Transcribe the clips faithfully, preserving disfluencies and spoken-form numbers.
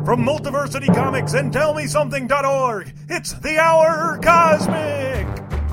From Multiversity Comics and Tell Me Something dot org, it's the Hour Cosmic!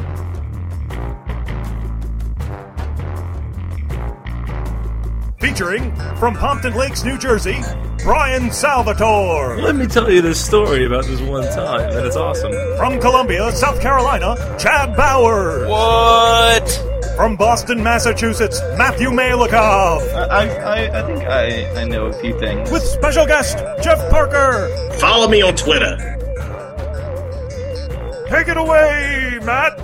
Featuring, from Pompton Lakes, New Jersey, Brian Salvatore. Let me tell you this story about this one time, and it's awesome. From Columbia, South Carolina, Chad Bowers. What? From Boston, Massachusetts, Matthew Malikoff. I, I, I think I, I know a few things. With special guest, Jeff Parker. Follow me on Twitter. Take it away, Matt.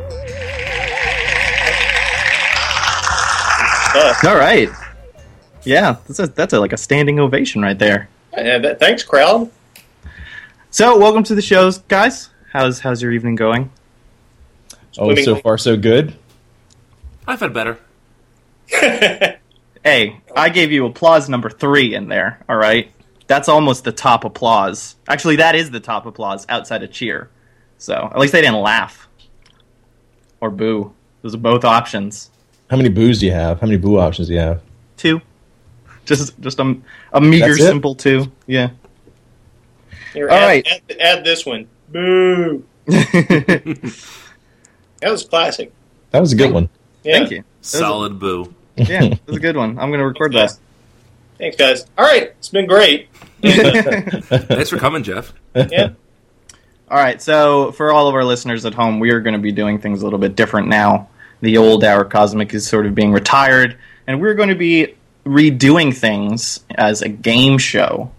Uh, All right. Yeah, that's a, that's a, like a standing ovation right there. Uh, th- thanks, crowd. So, welcome to the show, guys. How's how's your evening going? Oh, so far so good. I've had better. Hey, I gave you applause number three in there, all right? That's almost the top applause. Actually, that is the top applause outside of cheer. So, at least they didn't laugh. Or boo. Those are both options. How many boos do you have? How many boo options do you have? Two. Just just a, a meager, simple two. Yeah. Here, all add, right. Add, add this one. Boo. That was classic. That was a good one. Yeah. Thank you. Solid a, boo. Yeah, it was a good one. I'm going to record Thanks, that. Thanks, guys. All right, it's been great. Thanks for coming, Jeff. Yeah. All right, so for all of our listeners at home, we are going to be doing things a little bit different now. The old Hour Cosmic is sort of being retired, and we're going to be redoing things as a game show.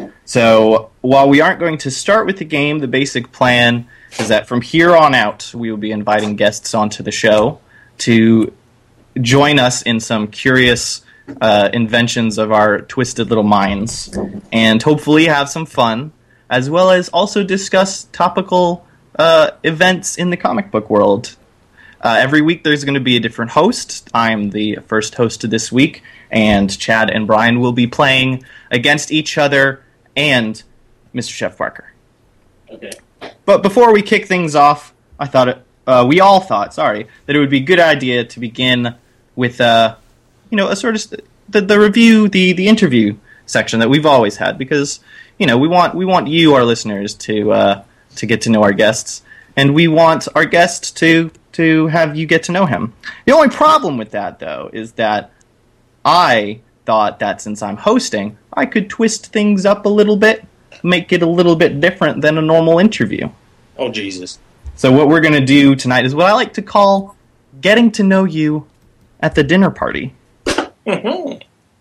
So while we aren't going to start with the game, the basic plan is that from here on out, we will be inviting guests onto the show to join us in some curious uh, inventions of our twisted little minds, and hopefully have some fun, as well as also discuss topical uh, events in the comic book world. Uh, every week there's going to be a different host. I'm the first host this week, and Chad and Brian will be playing against each other and Mister Chef Parker. Okay. But before we kick things off, I thought it, uh, we all thought, sorry, that it would be a good idea to begin with, uh, you know, a sort of the, the review, the, the interview section that we've always had, because you know we want we want you, our listeners, to uh, to get to know our guests, and we want our guests to to have you get to know him. The only problem with that, though, is that I thought that since I'm hosting, I could twist things up a little bit, make it a little bit different than a normal interview. Oh, Jesus. So what we're going to do tonight is what I like to call getting to know you at the dinner party. Mm-hmm.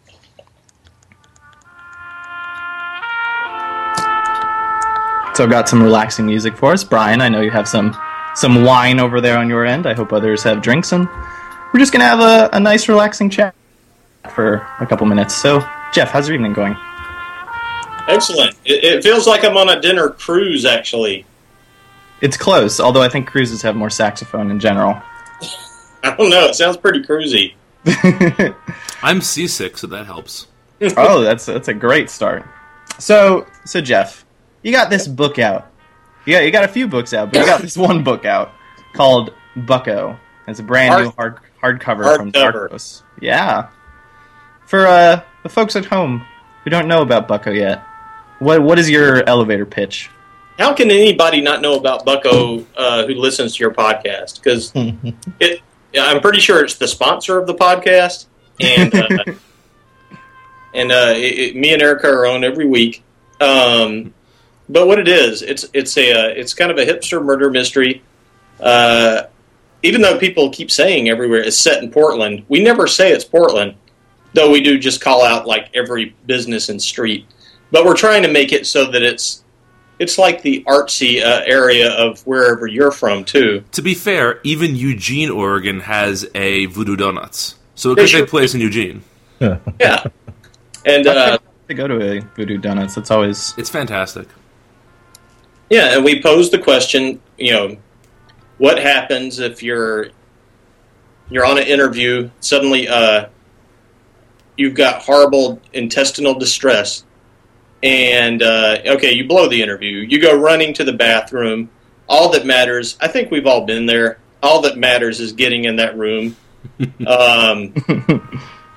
So I've got some relaxing music for us. Brian, I know you have some some wine over there on your end. I hope others have drinks, and we're just going to have a, a nice relaxing chat for a couple minutes. So, Jeff, how's your evening going? Excellent. It, it feels like I'm on a dinner cruise, actually. It's close, although I think cruises have more saxophone in general. I don't know. It sounds pretty cruisy. I'm seasick, so that helps. Oh, that's that's a great start. So, so Jeff, you got this book out. Yeah, you got a few books out, but you got this one book out called Bucko. It's a brand Hard, new hard hardcover hard from cover. Dark Horse. Yeah. For uh, the folks at home who don't know about Bucko yet, what what is your elevator pitch? How can anybody not know about Bucko uh, who listens to your podcast? Because it, I'm pretty sure it's the sponsor of the podcast, and uh, and uh, it, it, me and Erica are on every week. Um, but what it is, it's it's a uh, it's kind of a hipster murder mystery. Uh, even though people keep saying everywhere it's set in Portland, we never say it's Portland, though we do just call out like every business and street. But we're trying to make it so that it's it's like the artsy uh, area of wherever you're from, too. To be fair, even Eugene, Oregon has a Voodoo Donuts. So it They could sure take place in Eugene. Yeah. And uh, To go to a Voodoo Donuts, that's always... It's fantastic. yeah, and we pose the question, you know, what happens if you're you're on an interview, suddenly uh, you've got horrible intestinal distress, and, uh, okay, you blow the interview. You go running to the bathroom. All that matters, I think we've all been there, all that matters is getting in that room. Um,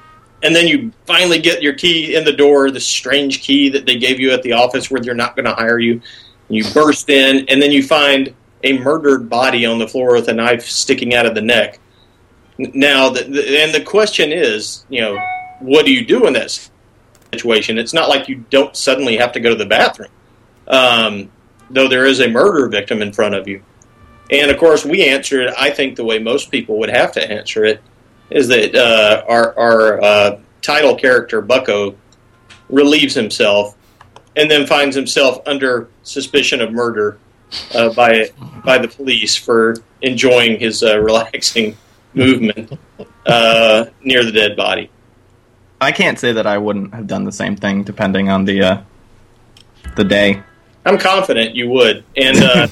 and then you finally get your key in the door, the strange key that they gave you at the office where they're not going to hire you. And you burst in, and then you find a murdered body on the floor with a knife sticking out of the neck. Now, the, the, and the question is, you know, what do you do in that situation? It's not like you don't suddenly have to go to the bathroom, um, though there is a murder victim in front of you. And, of course, we answer it, I think, the way most people would have to answer it, is that uh, our, our uh, title character, Bucko, relieves himself and then finds himself under suspicion of murder uh, by by the police for enjoying his uh, relaxing movement uh, near the dead body. I can't say that I wouldn't have done the same thing, depending on the uh, the day. I'm confident you would, and uh,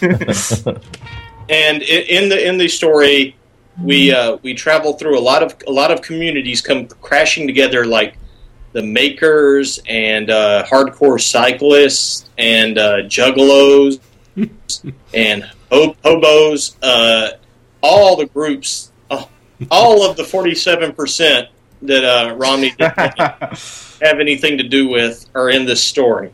and in the in the story, we uh, we travel through a lot of a lot of communities come crashing together, like the Makers and uh, hardcore cyclists and uh, juggalos and hobos. Uh, all the groups, uh, all of the forty-seven percent that uh, Romney didn't have anything to do with are in this story.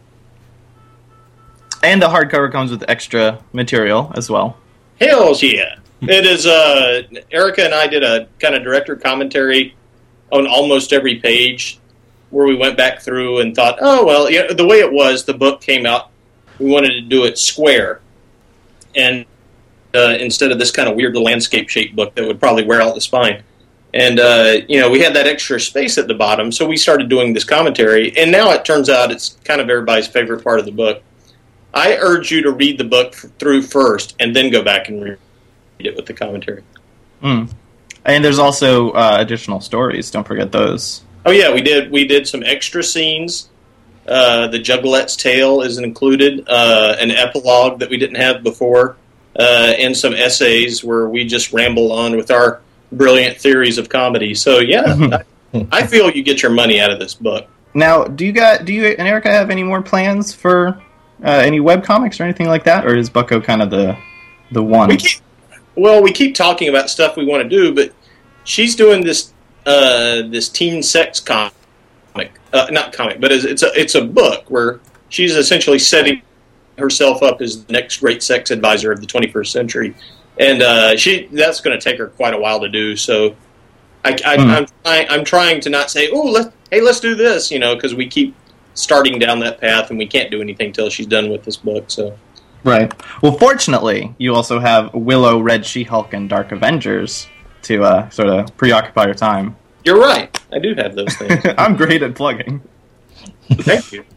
And the hardcover comes with extra material as well. Hells yeah. It is, uh, Erica and I did a kind of director commentary on almost every page where we went back through and thought, oh, well, yeah, the way it was, the book came out, we wanted to do it square. And uh, instead of this kind of weird landscape-shaped book that would probably wear out the spine. And, uh, you know, we had that extra space at the bottom, so we started doing this commentary. And now it turns out it's kind of everybody's favorite part of the book. I urge you to read the book through first and then go back and read it with the commentary. Mm. And there's also uh, additional stories. Don't forget those. Oh, yeah, we did We did some extra scenes. Uh, the Juggalettes Tale is included, uh, an epilogue that we didn't have before, uh, and some essays where we just ramble on with our brilliant theories of comedy. So, yeah, I, I feel you get your money out of this book. Now, do you got, do you and Erica have any more plans for uh, any webcomics or anything like that? Or is Bucko kind of the the one? We keep, well, we keep talking about stuff we want to do, but she's doing this uh, this teen sex comic. Uh, not comic, but it's a it's a book where she's essentially setting herself up as the next great sex advisor of the twenty-first century, and uh, she that's going to take her quite a while to do. So, I, I, mm. I'm trying, I'm trying to not say, oh, let hey, let's do this, you know, because we keep starting down that path, and we can't do anything till she's done with this book. So, right. Well, fortunately, you also have Willow, Red She-Hulk, and Dark Avengers to uh, sort of preoccupy your time. You're right. I do have those things. I'm great at plugging. Thank you.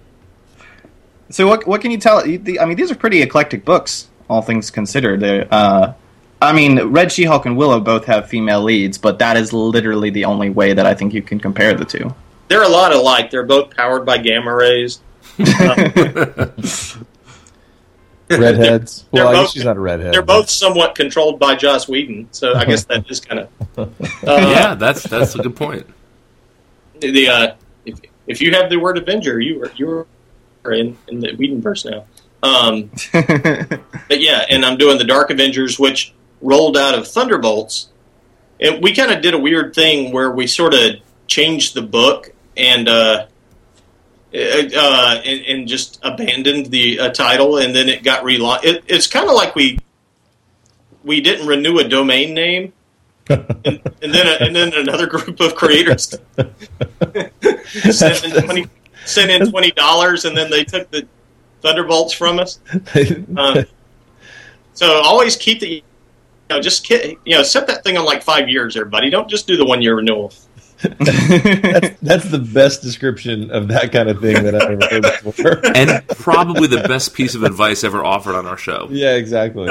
So what what can you tell? I mean, these are pretty eclectic books, all things considered. They're, uh, I mean, Red She-Hulk and Willow both have female leads, but that is literally the only way that I think you can compare the two. They're a lot alike. They're both powered by gamma rays. Um, Redheads. They're well, I both, guess she's not a redhead. They're both somewhat controlled by Joss Whedon, so I guess that is kind of. Uh, yeah, that's that's a good point. The uh, if, if you have the word Avenger, you are you are in in the Whedonverse now. Um, but yeah, and I'm doing the Dark Avengers, which rolled out of Thunderbolts, and we kind of did a weird thing where we sort of changed the book and. Uh, Uh, and, and just abandoned the uh, title, and then it got relaunched. It, it's kind of like we we didn't renew a domain name, and, and then a, and then another group of creators sent in twenty sent in twenty dollars, and then they took the Thunderbolts from us. Um, so always keep the you know just you know set that thing on like five years, everybody. Don't just do the one year renewal. that's, that's the best description of that kind of thing that I've ever heard before. And probably the best piece of advice ever offered on our show. Yeah, exactly.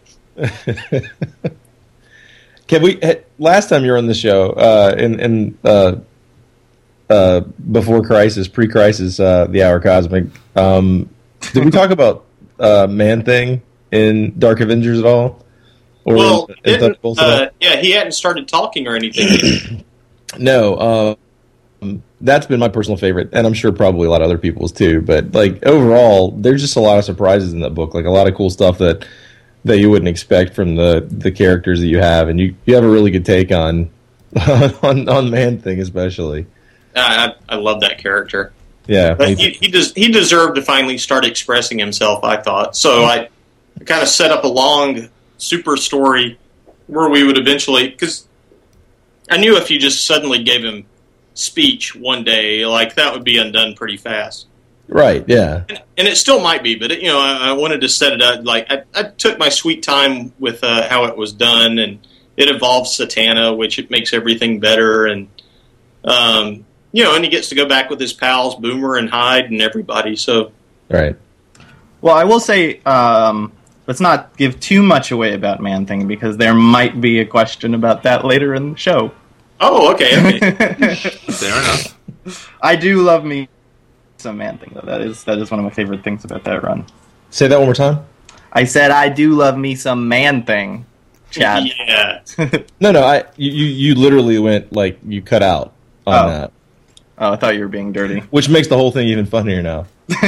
Can we? Last time you were on the show, uh, in, in uh, uh, before Crisis, pre-Crisis, uh, the Hour Cosmic, um, did we talk about uh, Man-Thing in Dark Avengers at all? Or well, in, in uh, yeah, he hadn't started talking or anything. No, um, that's been my personal favorite, and I'm sure probably a lot of other people's too. But like overall, there's just a lot of surprises in that book, like a lot of cool stuff that that you wouldn't expect from the, the characters that you have, and you, you have a really good take on on on Man-Thing especially. I, I love that character. Yeah, But he he, des- he deserved to finally start expressing himself, I thought. So I kind of set up a long super story where we would eventually, because I knew if you just suddenly gave him speech one day, like that would be undone pretty fast. right. Yeah, And, and it still might be, but it, you know, I, I wanted to set it up. Like I, I took my sweet time with uh, how it was done, and it involves Satana, which it makes everything better, and um, you know, and he gets to go back with his pals Boomer and Hyde and everybody. So right. Well, I will say, um, let's not give too much away about Man-Thing, because there might be a question about that later in the show. oh, okay, okay. Fair enough. I do love me some Man-Thing, though. That is that is one of my favorite things about that run. Say that one more time. I said I do love me some Man-Thing, Chad. Yeah. No, no. I you you you literally went like you cut out on Oh. that, Oh, I thought you were being dirty. which makes the whole thing even funnier now.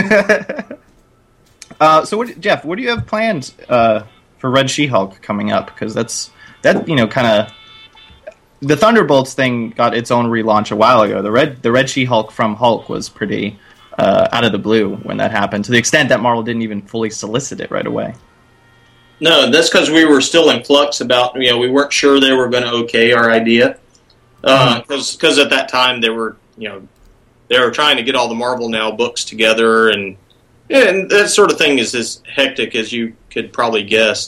Uh, so, what, Jeff, what do you have planned uh, for Red She-Hulk coming up? Because that's that you know kind of the Thunderbolts thing got its own relaunch a while ago. The red the Red She-Hulk from Hulk was pretty uh, out of the blue when that happened, to the extent that Marvel didn't even fully solicit it right away. No, that's because we were still in flux about, you know, we weren't sure they were going to okay our idea. Because uh, at that time they were, you know, they were trying to get all the Marvel Now books together, and and that sort of thing is as hectic as you could probably guess.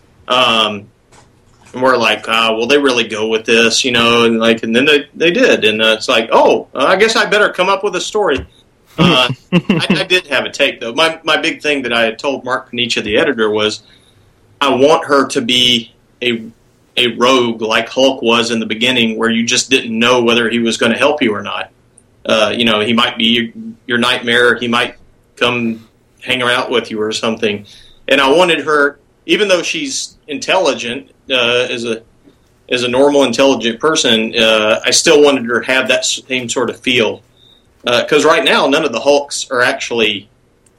Um, and we're like, uh, will they really go with this, you know? And like, and then they they did, and uh, it's like, oh, uh, I guess I better come up with a story. Uh, I, I did have a take though. My my big thing that I had told Mark Panicia, the editor, was I want her to be a a rogue like Hulk was in the beginning, where you just didn't know whether he was going to help you or not. Uh, you know, he might be your, your nightmare. He might come hang out with you or something. And I wanted her, even though she's intelligent uh, as a as a normal, intelligent person, uh, I still wanted her to have that same sort of feel. Because uh, right now, none of the Hulks are actually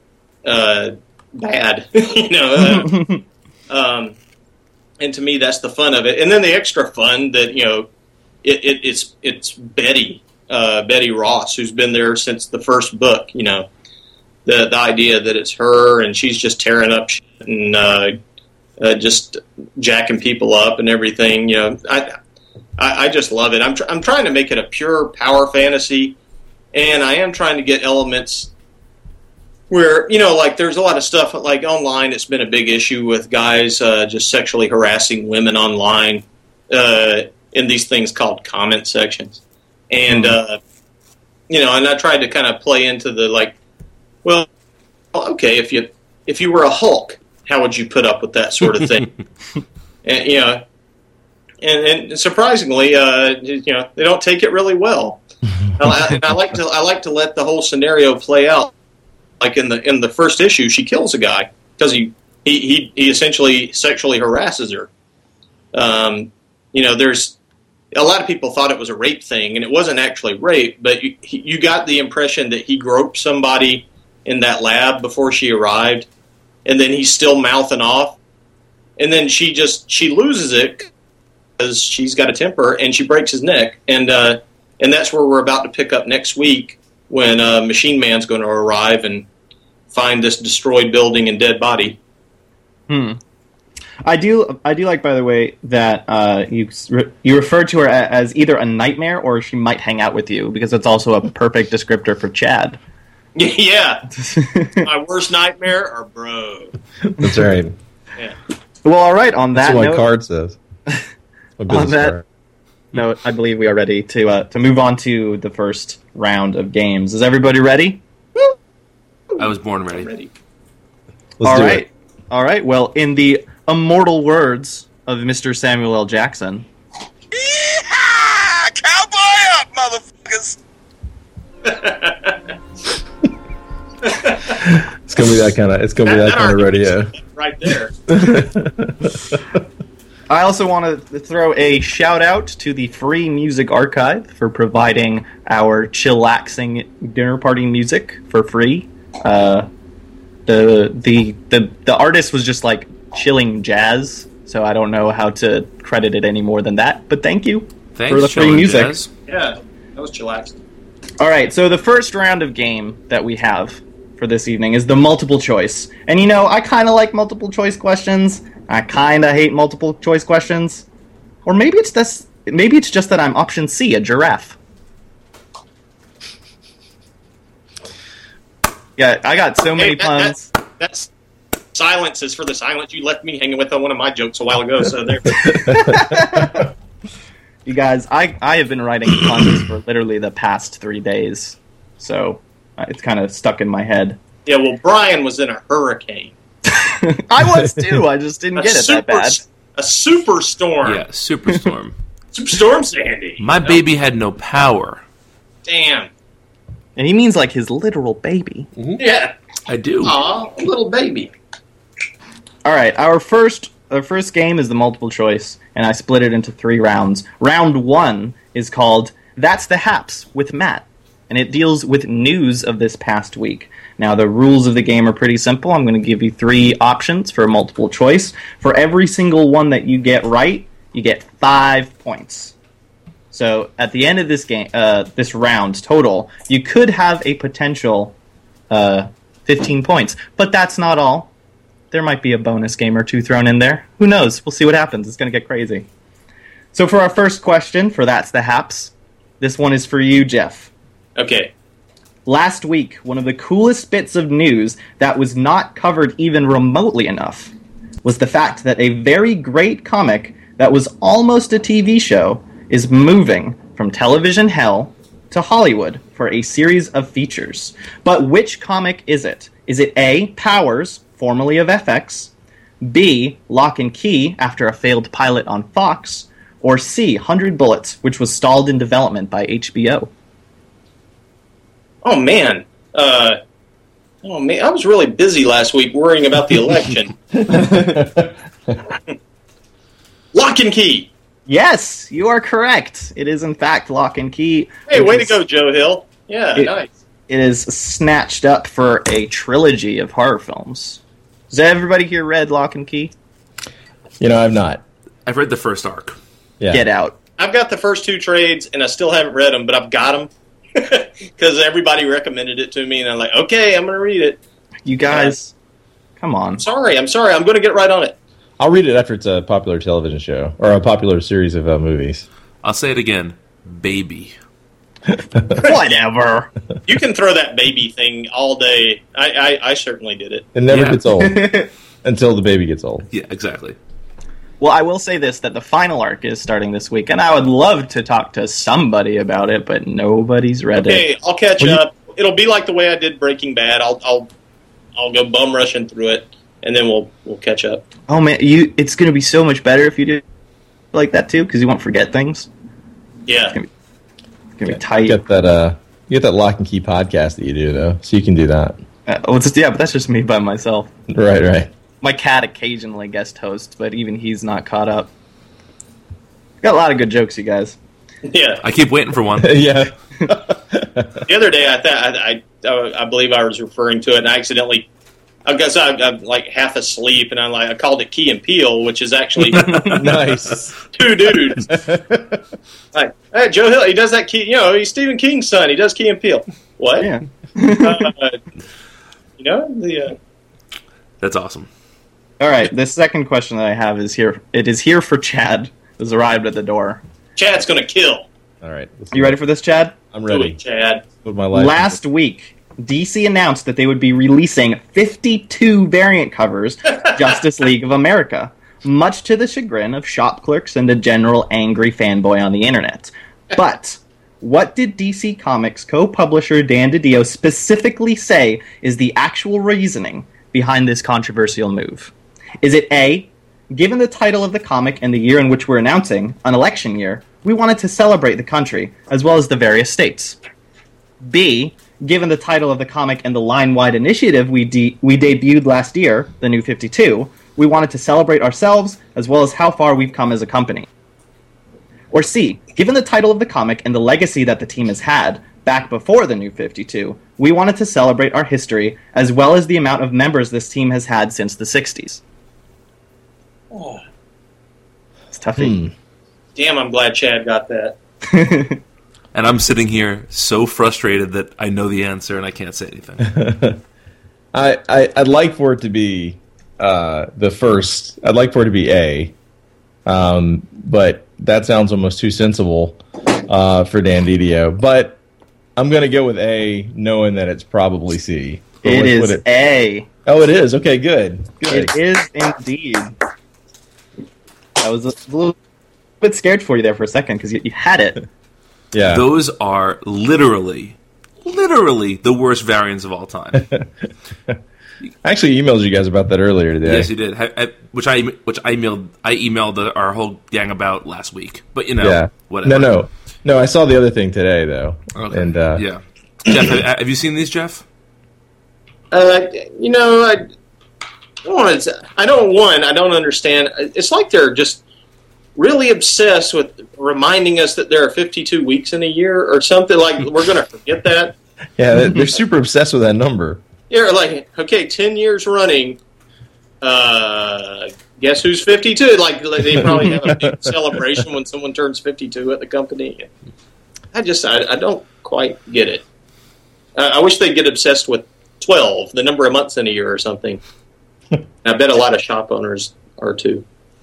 uh, bad. you know. Uh, Um, and to me, that's the fun of it. And then the extra fun that, you know, it, it, it's it's Betty, uh, Betty Ross, who's been there since the first book, you know. The the idea that it's her and she's just tearing up shit and uh, uh, just jacking people up and everything, you know. I I, I just love it. I'm, tr- I'm trying to make it a pure power fantasy, and I am trying to get elements where, you know, like there's a lot of stuff like online. It's been a big issue with guys uh, just sexually harassing women online uh, in these things called comment sections. And, uh, you know, and I tried to kind of play into the like, well, okay, if you if you were a Hulk, how would you put up with that sort of thing? and, you know, and, and surprisingly, uh, you know, they don't take it really well. and I like to I like to let the whole scenario play out. Like in the in the first issue, she kills a guy because he, he, he, he essentially sexually harasses her. Um, you know, there's a lot of people thought it was a rape thing, and it wasn't actually rape, but you, he, you got the impression that he groped somebody in that lab before she arrived, and then he's still mouthing off, and then she just she loses it because she's got a temper, and she breaks his neck, and uh, and that's where we're about to pick up next week. When uh, Machine Man's going to arrive and find this destroyed building and dead body. Hmm. I do. I do like, by the way, that uh, you you referred to her as either a nightmare or she might hang out with you, because it's also a perfect descriptor for Chad. Yeah, my worst nightmare or bro. That's right. Yeah. Well, all right. On that That's what note, my card says. My business on that card. note, I believe we are ready to uh, to move on to the first round of games. Is everybody ready? I was born ready. Ready. Let's All do right. it. All right. Well, in the immortal words of Mister Samuel L. Jackson. Yeehaw! Cowboy up, motherfuckers! It's gonna be that kind of. It's gonna be that, kind of rodeo. Right there. I also want to throw a shout out to the Free Music Archive for providing our chillaxing dinner party music for free. Uh, the the the the artist was just like chilling jazz, so I don't know how to credit it any more than that. But thank you Thanks, for the free Chillin' music. Jazz. Yeah, that was chillaxing. All right, so the first round of game that we have for this evening is the multiple choice. And you know, I kind of like multiple choice questions. I kind of hate multiple choice questions. Or maybe it's this. Maybe it's just that I'm option C, a giraffe. Yeah, I got so many Hey, that, puns. that, that's silence is for the silence. You left me hanging with on one of my jokes a while ago. So there. You guys, I, I have been writing puns for literally the past three days. So uh, it's kind of stuck in my head. Yeah, well, Brian was in a hurricane. I was too. I just didn't A get it super, that bad. A superstorm. Yeah, Superstorm. Superstorm Sandy. My You know? baby had no power. Damn. And he means like his literal baby. Yeah. I do. Aw, a little baby. All right, our first our first game is the multiple choice, and I split it into three rounds. Round one is called That's the Haps with Matt, and it deals with news of this past week. Now, the rules of the game are pretty simple. I'm going to give you three options for multiple choice. For every single one that you get right, you get five points. So at the end of this game, uh, this round total, you could have a potential uh, fifteen points, but that's not all. There might be a bonus game or two thrown in there. Who knows? We'll see what happens. It's going to get crazy. So for our first question, for That's the Haps, this one is for you, Jeff. Okay. Last week, one of the coolest bits of news that was not covered even remotely enough was the fact that a very great comic that was almost a T V show is moving from television hell to Hollywood for a series of features. But which comic is it? Is it A, Powers, formerly of F X, B, Lock and Key, after a failed pilot on Fox, or C, one hundred Bullets, which was stalled in development by H B O? Oh, man. Uh, oh, man. I was really busy last week worrying about the election. Lock and Key. Yes, you are correct. It is, in fact, Lock and Key. Hey, which way to is- go, Joe Hill. Yeah, It- nice. It is snatched up for a trilogy of horror films. Has everybody here read Lock and Key? You know, I've not. I've read the first arc. Yeah. Get out. I've got the first two trades, and I still haven't read them, but I've got them. Because everybody recommended it to me, and I'm like, okay, I'm going to read it. You guys, come on. Sorry, I'm sorry. I'm going to get right on it. I'll read it after it's a popular television show or a popular series of uh, movies. I'll say it again. Baby. Whatever. You can throw that baby thing all day. I, I, I certainly did it. It never Yeah. gets old until the baby gets old. Yeah, exactly. Well, I will say this, that the final arc is starting this week, and I would love to talk to somebody about it, but nobody's read Okay, it. I'll catch Well, you- up. It'll be like the way I did Breaking Bad. I'll I'll I'll go bum rushing through it, and then we'll we'll catch up. Oh, man, you. It's going to be so much better if you do like that, too, because you won't forget things. Yeah. It's going to be tight. You get that uh, you get that Lock and Key podcast that you do though, so you can do that. Uh, well, it's, yeah, but that's just me by myself. Right, right. My cat occasionally guest hosts, but even he's not caught up. Got a lot of good jokes, you guys. Yeah. I keep waiting for one. Yeah. The other day, I thought I, I I believe I was referring to it, and I accidentally. I guess I, I'm like half asleep, and I like I called it Key and Peele, which is actually Nice. two dudes. Like, hey, Joe Hill, he does that Key. You know, he's Stephen King's son. He does Key and Peele. What? Yeah. Uh, you know the. Uh, That's awesome. All right, the second question that I have is here. It is here for Chad. Has arrived at the door. Chad's gonna kill. All right. let's- Are you ready for this, Chad? I'm Do ready. it, Chad. Put my life. Last week, D C announced that they would be releasing fifty-two variant covers of Justice League of America, much to the chagrin of shop clerks and a general angry fanboy on the internet. But what did D C Comics co-publisher Dan DiDio specifically say is the actual reasoning behind this controversial move? Is it A, given the title of the comic and the year in which we're announcing, an election year, we wanted to celebrate the country, as well as the various states? B, given the title of the comic and the line-wide initiative we de- we debuted last year, the New fifty-two, we wanted to celebrate ourselves, as well as how far we've come as a company? Or C, given the title of the comic and the legacy that the team has had, back before the New fifty-two, we wanted to celebrate our history, as well as the amount of members this team has had since the sixties. It's toughy. Hmm. Damn, I'm glad Chad got that. And I'm sitting here so frustrated that I know the answer and I can't say anything. I, I I'd like for it to be uh, the first. I'd like for it to be A, um, but that sounds almost too sensible uh, for Dan Didio. But I'm going to go with A, knowing that it's probably C. But It what- is what it- A. Oh, it is. Okay, good. Good. It is indeed. I was a little bit scared for you there for a second because you, you had it. Yeah. Those are literally, literally the worst variants of all time. I actually emailed you guys about that earlier today. Yes, you did. Ha- ha- Which I which I emailed I emailed the, our whole gang about last week. But you know, Yeah. whatever. No, no, no. I saw the other thing today, though. Okay. And uh, yeah, Jeff, have, have you seen these, Jeff? Uh, you know, I don't want to. I don't. One, I don't understand. It's like they're just really obsessed with reminding us that there are fifty-two weeks in a year or something. Like we're going to forget that. yeah, they're, they're super obsessed with that number. Yeah, like okay, ten years running. Uh, guess who's fifty-two? Like they probably have a big celebration when someone turns fifty-two at the company. I just, I, I don't quite get it. I, I wish they'd get obsessed with twelve, the number of months in a year or something. I bet a lot of shop owners are too.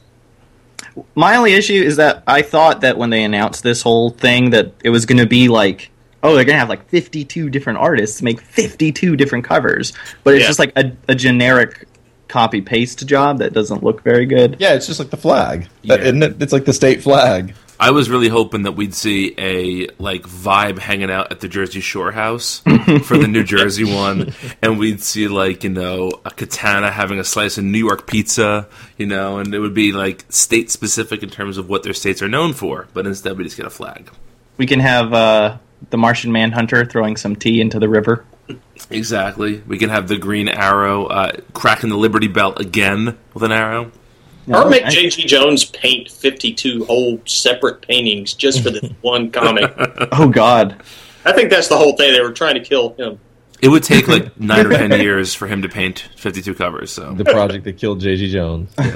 My only issue is that I thought that when they announced this whole thing that it was going to be like, oh, they're going to have like fifty-two different artists make fifty-two different covers. But it's Yeah. just like a, a generic copy-paste job that doesn't look very good. Yeah, it's just like the flag. Yeah. That- isn't it? It's like the state flag. I was really hoping that we'd see a like vibe hanging out at the Jersey Shore house for the New Jersey one, and we'd see like you know a Katana having a slice of New York pizza, you know, and it would be like state specific in terms of what their states are known for. But instead, we just get a flag. We can have uh, the Martian Manhunter throwing some tea into the river. Exactly. We can have the Green Arrow uh, cracking the Liberty Bell again with an arrow. Or make I- J G. Jones paint fifty-two whole separate paintings just for this one comic. Oh, God. I think that's the whole thing. They were trying to kill him. It would take like nine or ten years for him to paint fifty-two covers. So The project that killed J G. Jones. All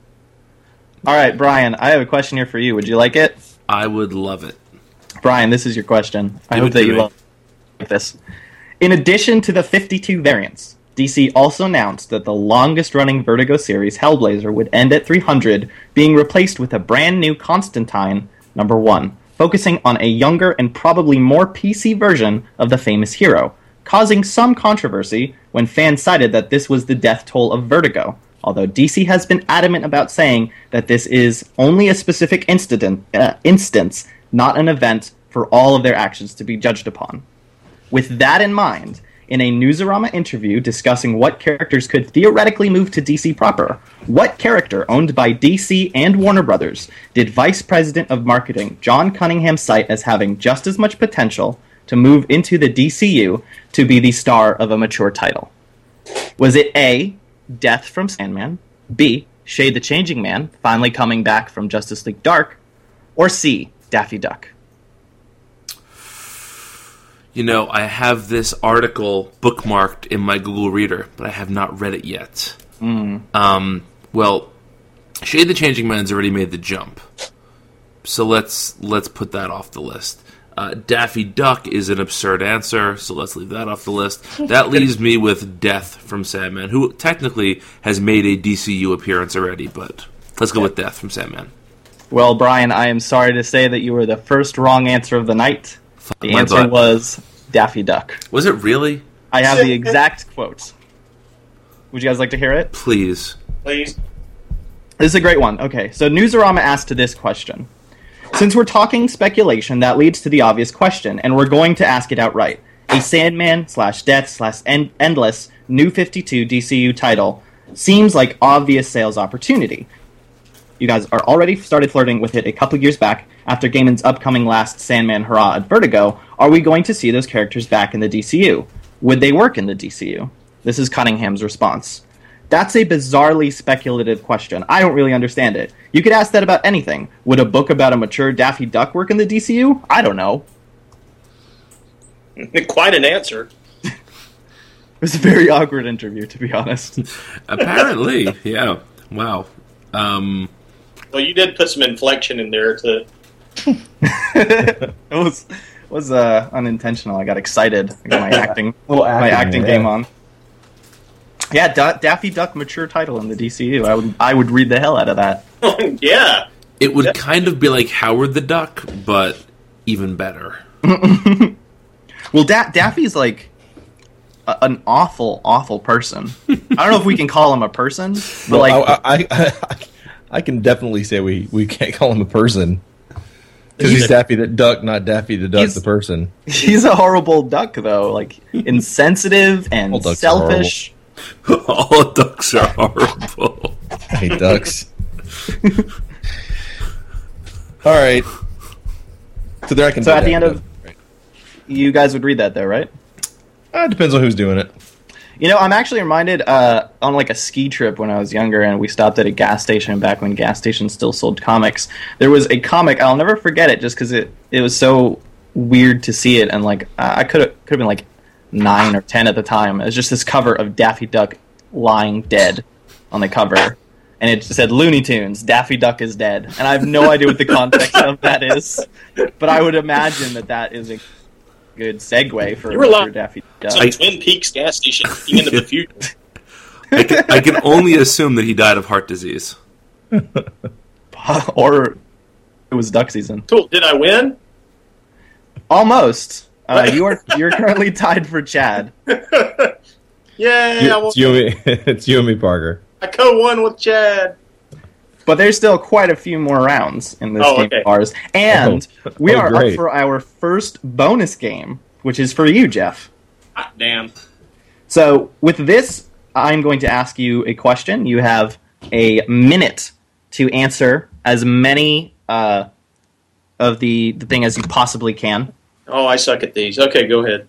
right, Brian, I have a question here for you. Would you like it? I would love it. Brian, this is your question. I Give hope it that to you me. like this. In addition to the fifty-two variants, D C also announced that the longest-running Vertigo series, Hellblazer, would end at three hundred, being replaced with a brand new Constantine, number one, focusing on a younger and probably more P C version of the famous hero, causing some controversy when fans cited that this was the death toll of Vertigo, although D C has been adamant about saying that this is only a specific incident, uh, instance, not an event for all of their actions to be judged upon. With that in mind, in a Newsarama interview discussing what characters could theoretically move to D C proper, what character owned by D C and Warner Brothers did Vice President of Marketing John Cunningham cite as having just as much potential to move into the D C U to be the star of a mature title? Was it A, Death from Sandman, B, Shade the Changing Man, finally coming back from Justice League Dark, or C, Daffy Duck? You know, I have this article bookmarked in my Google Reader, but I have not read it yet. Mm. Um, well, Shade the Changing Man's already made the jump, so let's let's put that off the list. Uh, Daffy Duck is an absurd answer, so let's leave that off the list. That leaves me with Death from Sandman, who technically has made a D C U appearance already, but let's go with Death from Sandman. Well, Brian, I am sorry to say that you were the first wrong answer of the night. The my answer butt. was Daffy Duck. Was it really? I have the exact quote. Would you guys like to hear it? Please. Please. This is a great one. Okay, so Newsarama asked this question. Since we're talking speculation, that leads to the obvious question, and we're going to ask it outright. A Sandman slash Death slash end- Endless New fifty-two D C U title seems like obvious sales opportunity. You guys are already started flirting with it a couple years back. After Gaiman's upcoming last Sandman hurrah at Vertigo, are we going to see those characters back in the D C U? Would they work in the D C U? This is Cunningham's response. That's a bizarrely speculative question. I don't really understand it. You could ask that about anything. Would a book about a mature Daffy Duck work in the D C U? I don't know. Quite an answer. It was a very awkward interview, to be honest. Apparently, yeah. Wow. Um, Well, you did put some inflection in there to. it was was uh, unintentional. I got excited. I got my acting, Little my acting, acting yeah. game on. Yeah, da- Daffy Duck mature title in the D C U. I would I would read the hell out of that. Yeah. It would kind of be like Howard the Duck, but even better. Well, da- Daffy's like a- an awful, awful person. I don't know if we can call him a person, but Well, like I, I, I, I can definitely say we, we can't call him a person because he's Daffy the Duck, not Daffy the Duck He's- the person. he's a horrible duck, though. Like insensitive and All ducks are selfish. All ducks are horrible. I hate ducks. All right. So there I can. So do at the Daffy end of- Duck. Right. You guys would read that, though, right? Uh, it depends on who's doing it. You know, I'm actually reminded uh, on like a ski trip when I was younger, and we stopped at a gas station back when gas stations still sold comics. There was a comic, I'll never forget it, just because it, it was so weird to see it, and like uh, I could have could have been like nine or ten at the time. It was just this cover of Daffy Duck lying dead on the cover, and it said Looney Tunes, Daffy Duck is dead, and I have no idea what the context of that is, but I would imagine that that is a good segue for, You were for lying. Daffy It's Duck. a Twin Peaks gas station looking into the future. I can, I can only assume that he died of heart disease. Or it was duck season. Cool. Did I win? Almost. Uh, you are you're currently tied for Chad. Yeah, You- I, won. it's you and me. It's you and me, Parker. I co-won with Chad. But there's still quite a few more rounds in this Oh, game okay. of ours. And Oh. we Oh, are up great. for our first bonus game, which is for you, Jeff. Hot damn. So with this, I'm going to ask you a question. You have a minute to answer as many uh, of the, the thing as you possibly can. Oh, I suck at these. Okay, go ahead.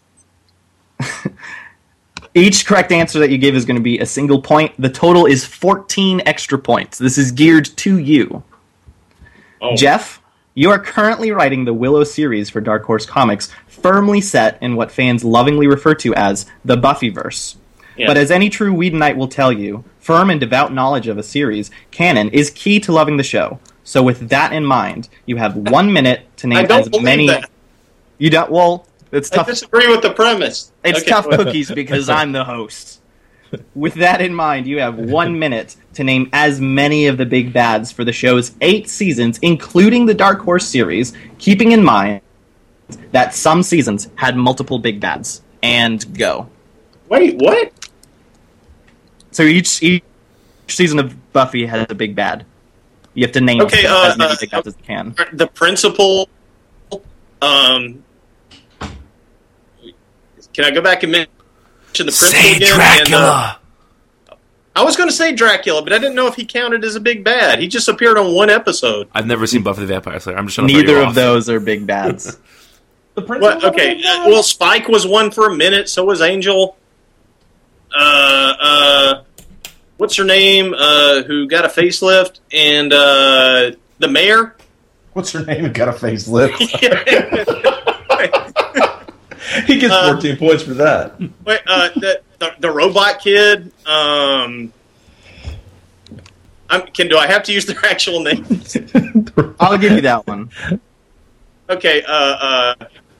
Each correct answer that you give is going to be a single point. The total is fourteen extra points. This is geared to you. Oh, Jeff, you are currently writing the Willow series for Dark Horse Comics, firmly set in what fans lovingly refer to as the Buffyverse. yeah. But as any true Whedonite will tell you, firm and devout knowledge of a series, canon, is key to loving the show. So with that in mind, you have one minute to I name don't as believe many... that. You don't... Well, it's I tough... disagree with the premise. It's Okay, tough go ahead. cookies because I'm the host. With that in mind, you have one minute to name as many of the big bads for the show's eight seasons, including the Dark Horse series, keeping in mind that some seasons had multiple big bads. And go. Wait, what? So each each season of Buffy has a big bad. You have to name Okay, as uh, many uh, big bads as you can. The principal. Um, can I go back and mention the principal Say again? Dracula! And, uh, I was going to say Dracula, but I didn't know if he counted as a big bad. He just appeared on one episode. I've never seen Buffy the Vampire Slayer. I'm just trying to throw Neither you of off. those are big bads. The principal. What? Okay. Uh, well, Spike was one for a minute. So was Angel. Uh, uh, what's her name? Uh, who got a facelift? And uh, the mayor. What's her name? Got a facelift. Wait, He gets Uh, fourteen points for that. uh, the, the the robot kid. Um, I'm, can do I have to use their actual names? I'll give you that one. Okay. Uh,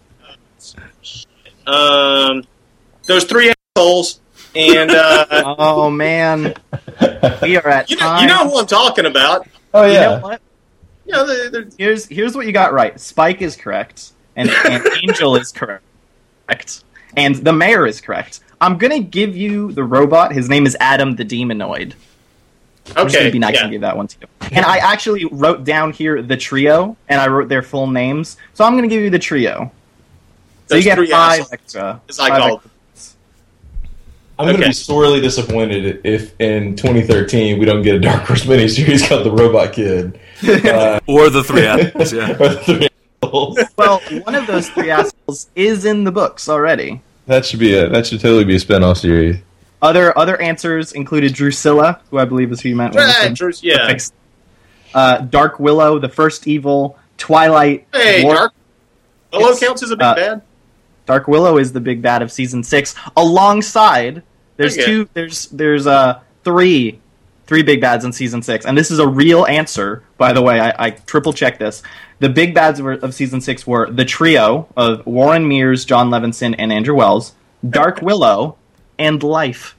uh, um, those three assholes. And uh, Oh, man. We are at you know, time. you know who I'm talking about. Oh You yeah. know what? You know, they're, they're, Here's here's what you got right. Spike is correct, and, and Angel is correct, and the mayor is correct. I'm gonna give you the robot. His name is Adam the Demonoid. I'm just okay. gonna be nice yeah. and give that one to you. And I actually wrote down here the trio, and I wrote their full names. So I'm gonna give you the trio. So Those you get three five assholes, extra. as I five call extra. them. I'm going to Okay. be sorely disappointed if in twenty thirteen we don't get a Dark Horse miniseries called The Robot Kid. Uh, Or the three apples, yeah. or the three assholes. Well, one of those three assholes is in the books already. That should be a that should totally be a spinoff series. Other other answers included Drusilla, who I believe is who you meant. when you Yeah, said Drus- yeah. fix- Uh, Dark Willow, the First Evil, Twilight. Hey, War- Dark Willow Yes. counts as a big Uh, bad. Dark Willow is the big bad of season six. Alongside, there's Okay. two. There's there's uh three three big bads in season six, and this is a real answer. By the way, I, I triple checked this. The big bads were, of season six were the trio of Warren Mears, John Levinson, and Andrew Wells, Dark Willow, and Life.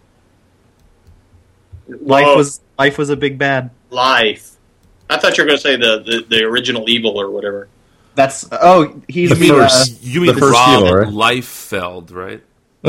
Life Whoa. was Life was a big bad. Life. I thought you were going to say the, the, the original evil or whatever. That's oh he's The the, first. uh, You mean The first Rob evil, right? Liefeld, right?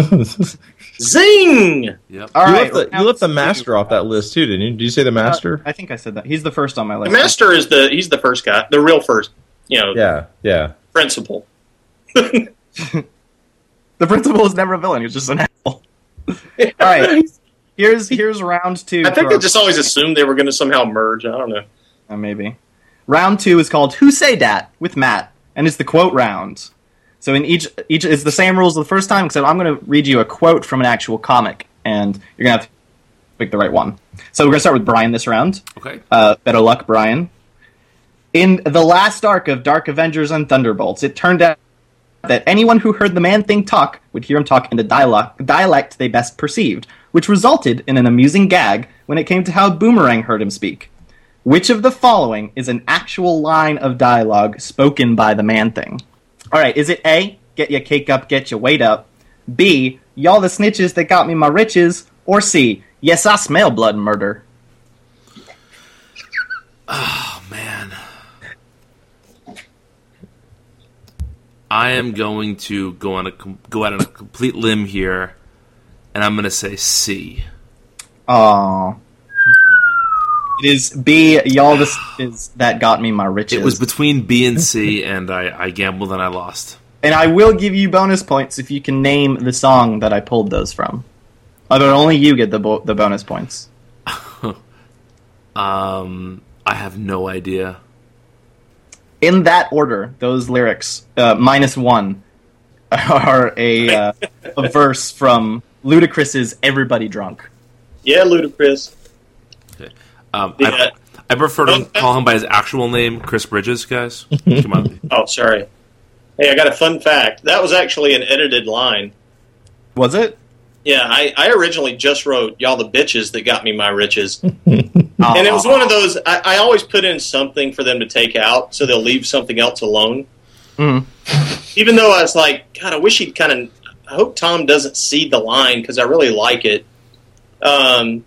Zing! Yep. all you, right. left the, you left the master off that list too, didn't you? Did you say the master? I think I said that. He's the first on my The list. master is the he's the first guy, the real first, you know, yeah, yeah. principal. The principal is never a villain. He's just an asshole. All right. Here's here's round two. I think for they our- just always assumed they were going to somehow merge. I don't know. Uh, maybe. Round two is called Who Say Dat with Matt, and it's the quote round. So in each each it's the same rules as the first time, except I'm going to read you a quote from an actual comic, and you're going to have to pick the right one. So we're going to start with Brian this round. Okay. Uh, better luck, Brian. In the last arc of Dark Avengers and Thunderbolts, it turned out that anyone who heard the Man-Thing talk would hear him talk in the dialect, dialect they best perceived, which resulted in an amusing gag when it came to how Boomerang heard him speak. Which of the following is an actual line of dialogue spoken by the Man-Thing? All right, is it A, get your cake up, get your weight up, B, y'all the snitches that got me my riches, or C, yes, I smell blood and murder? Oh, man. I am going to go on a com- go out on a complete limb here, and I'm going to say C. Aww. It is B, y'all the snitches that got me my riches. It was between B and C, and I, I gambled and I lost. And I will give you bonus points if you can name the song that I pulled those from. Although only you get the bo- the bonus points. Um, I have no idea. In that order, those lyrics, uh, minus one, are a, uh, a verse from Ludacris's Everybody Drunk. Yeah, Ludacris. Okay. Um, Yeah. I, I prefer to call him by his actual name, Chris Bridges, guys. Come on. Oh, sorry. Hey, I got a fun fact. That was actually an edited line. Was it? Yeah, I, I originally just wrote, y'all the bitches that got me my riches. Aw. And it was one of those, I, I always put in something for them to take out, so they'll leave something else alone. Mhm. Even though I was like, God, I wish he'd kind of, I hope Tom doesn't see the line, because I really like it. Um,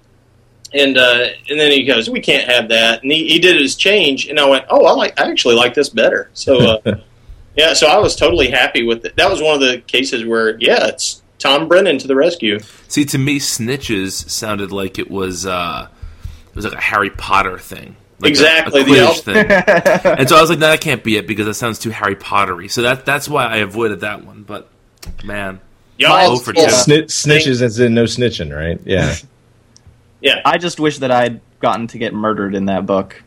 and uh, and then he goes, we can't have that. And he, he did his change, and I went, oh, I like, I actually like this better. So, uh, yeah, so I was totally happy with it. That was one of the cases where, yeah, it's Tom Brennan to the rescue. See, to me, Snitches sounded like it was uh, it was like a Harry Potter thing. Like Exactly, a, a the Quidditch elf- thing. And so I was like, no, that can't be it because that sounds too Harry Pottery. So that that's why I avoided that one. But, man. Y'all, Oh, for well, two. Sni- snitches as in no snitching, right? Yeah. yeah. I just wish that I'd gotten to get murdered in that book.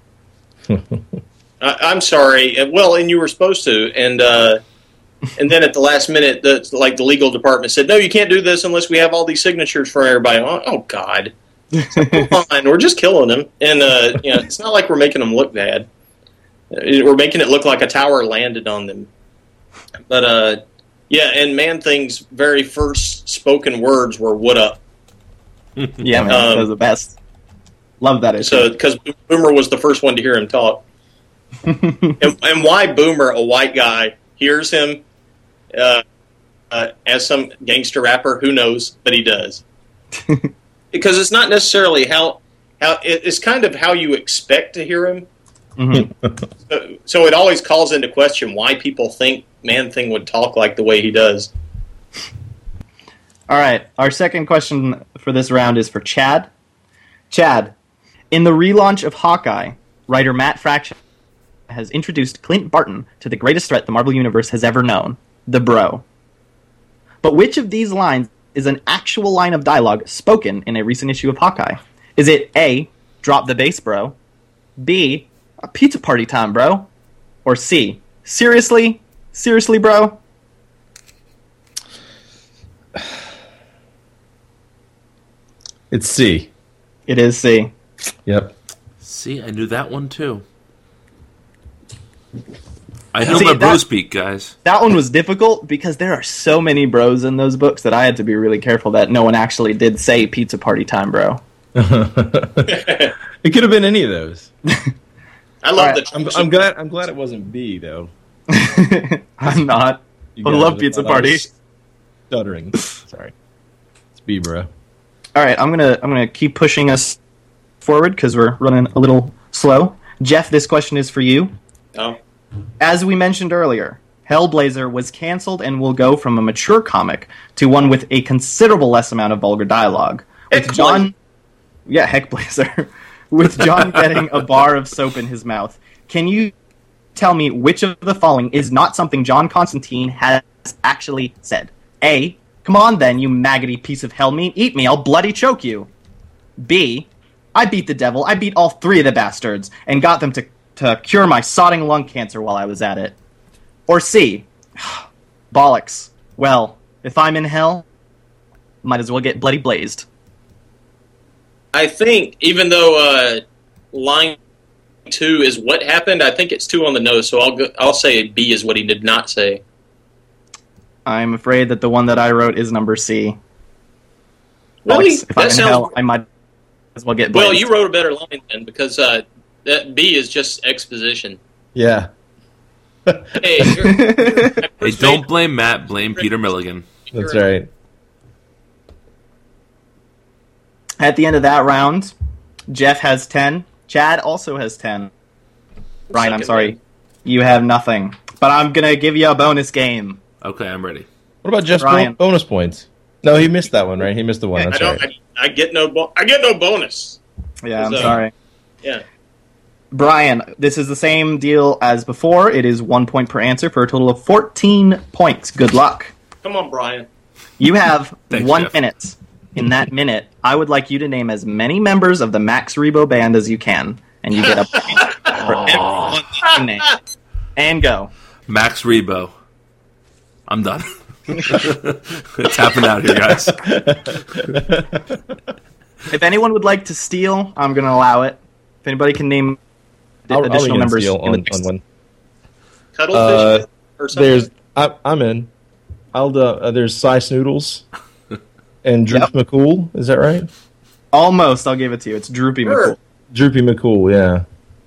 I, I'm sorry. Uh, Well, and you were supposed to, and uh, and then at the last minute, the, like the legal department said, no, you can't do this unless we have all these signatures for everybody. Oh, oh God, come on, we're just killing him, and uh, you know, it's not like we're making them look bad. Uh, We're making it look like a tower landed on them. But uh, yeah, and Man Thing's very first spoken words were "What up?" Yeah, man, Um, that was the best. Love that issue. So, because Boomer was the first one to hear him talk. and, and why Boomer, a white guy, hears him uh, uh, as some gangster rapper, who knows, but he does. Because it's not necessarily how, how it, it's kind of how you expect to hear him. Mhm. So, so it always calls into question why people think Man Thing would talk like the way he does. All right, our second question for this round is for Chad. Chad, in the relaunch of Hawkeye, writer Matt Fraction has introduced Clint Barton to the greatest threat the Marvel Universe has ever known, the Bro. But which of these lines is an actual line of dialogue spoken in a recent issue of Hawkeye? Is it A, drop the bass, bro, B, a pizza party time, bro, or C, seriously? Seriously, bro? It's C. It is C. Yep. See, I knew that one too. I know See, my bro that- speak, guys. That one was difficult because there are so many bros in those books that I had to be really careful that no one actually did say pizza party time, bro. It could have been any of those. I love All right, the. I'm, I'm glad. I'm glad it wasn't B though. I'm not. You I guys love would have pizza thought I was party. Stuttering. Sorry. It's B, bro. All right, I'm gonna I'm gonna keep pushing us forward because we're running a little slow. Jeff, this question is for you. Oh. As we mentioned earlier, Hellblazer was canceled and will go from a mature comic to one with a considerable less amount of vulgar dialogue. With Heckblazer. John, yeah, Heckblazer, with John getting a bar of soap in his mouth. Can you tell me which of the following is not something John Constantine has actually said? A. Come on then, you maggoty piece of hell meat. Eat me, I'll bloody choke you. B. I beat the devil. I beat all three of the bastards and got them to, to cure my sodding lung cancer while I was at it. Or C. Bollocks. Well, if I'm in hell, might as well get bloody blazed. I think even though uh, line two is what happened, I think it's two on the nose. So I'll go, I'll say B is what he did not say. I'm afraid that the one that I wrote is number C. Really? Bollocks. If I'm That in sounds. hell, I might as well get blazed. Well, you wrote a better line then because uh, that B is just exposition. Yeah. Hey, you're, you're Hey, don't blame Matt. Blame Peter Milligan. That's right. At the end of that round, Jeff has ten. Chad also has ten. Brian, I'm Second sorry. man. You have nothing. But I'm going to give you a bonus game. Okay, I'm ready. What about Jeff's Ryan. bo- bonus points? No, he missed that one, right? He missed the one. I That's don't. right. I, I get no. Bo- I get no bonus. Yeah, I'm So- sorry. Yeah. Brian, this is the same deal as before. It is one point per answer for a total of fourteen points. Good luck. Come on, Brian. You have Thanks, one Jeff. minute. In that minute, I would like you to name as many members of the Max Rebo band as you can. And you get a point for everyone that you name. And go. Max Rebo. I'm done. It's happened out here, guys. If anyone would like to steal, I'm going to allow it. If anybody can name the I'll, I'll additional again members steal in on, the on next- one. Cuttlefish Uh, or something. There's, I, I'm in. I'll do, uh, there's Cy Snoodles and Droop Yep. McCool. Is that right? Almost, I'll give it to you. It's Droopy Sure. McCool. Droopy McCool, yeah.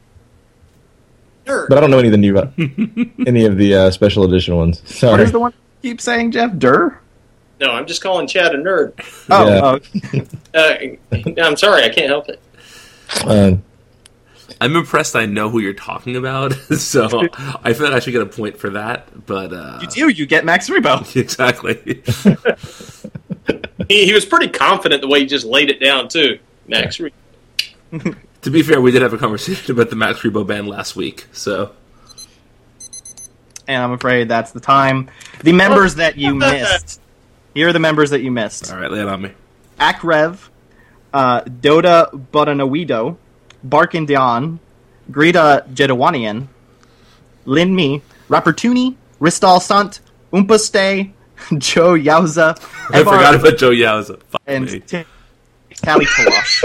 Sure. But I don't know any of the new, uh, any of the uh, special edition ones. What Sorry. is the one you keep saying, Jeff? Durr? No, I'm just calling Chad a nerd. Oh, Yeah. oh. Uh, I'm sorry, I can't help it. Uh, I'm impressed I know who you're talking about, so I feel like I should get a point for that, but... Uh, you do. You get Max Rebo. Exactly. He, he was pretty confident the way he just laid it down too, Max. Re- To be fair, we did have a conversation about the Max Rebo band last week, so... And I'm afraid that's the time. The members that you missed. Here are the members that you missed. All right, lay it on me. Akrev, uh, Doda Bodanawido, Barkindian, Greta Jedawanian, Lin Mi, Rappertuni, Ristal Sant, Oompa Stay, Joe Yauza, I forgot about Joe Yauza. Fuck and me. T- Tally Kalash.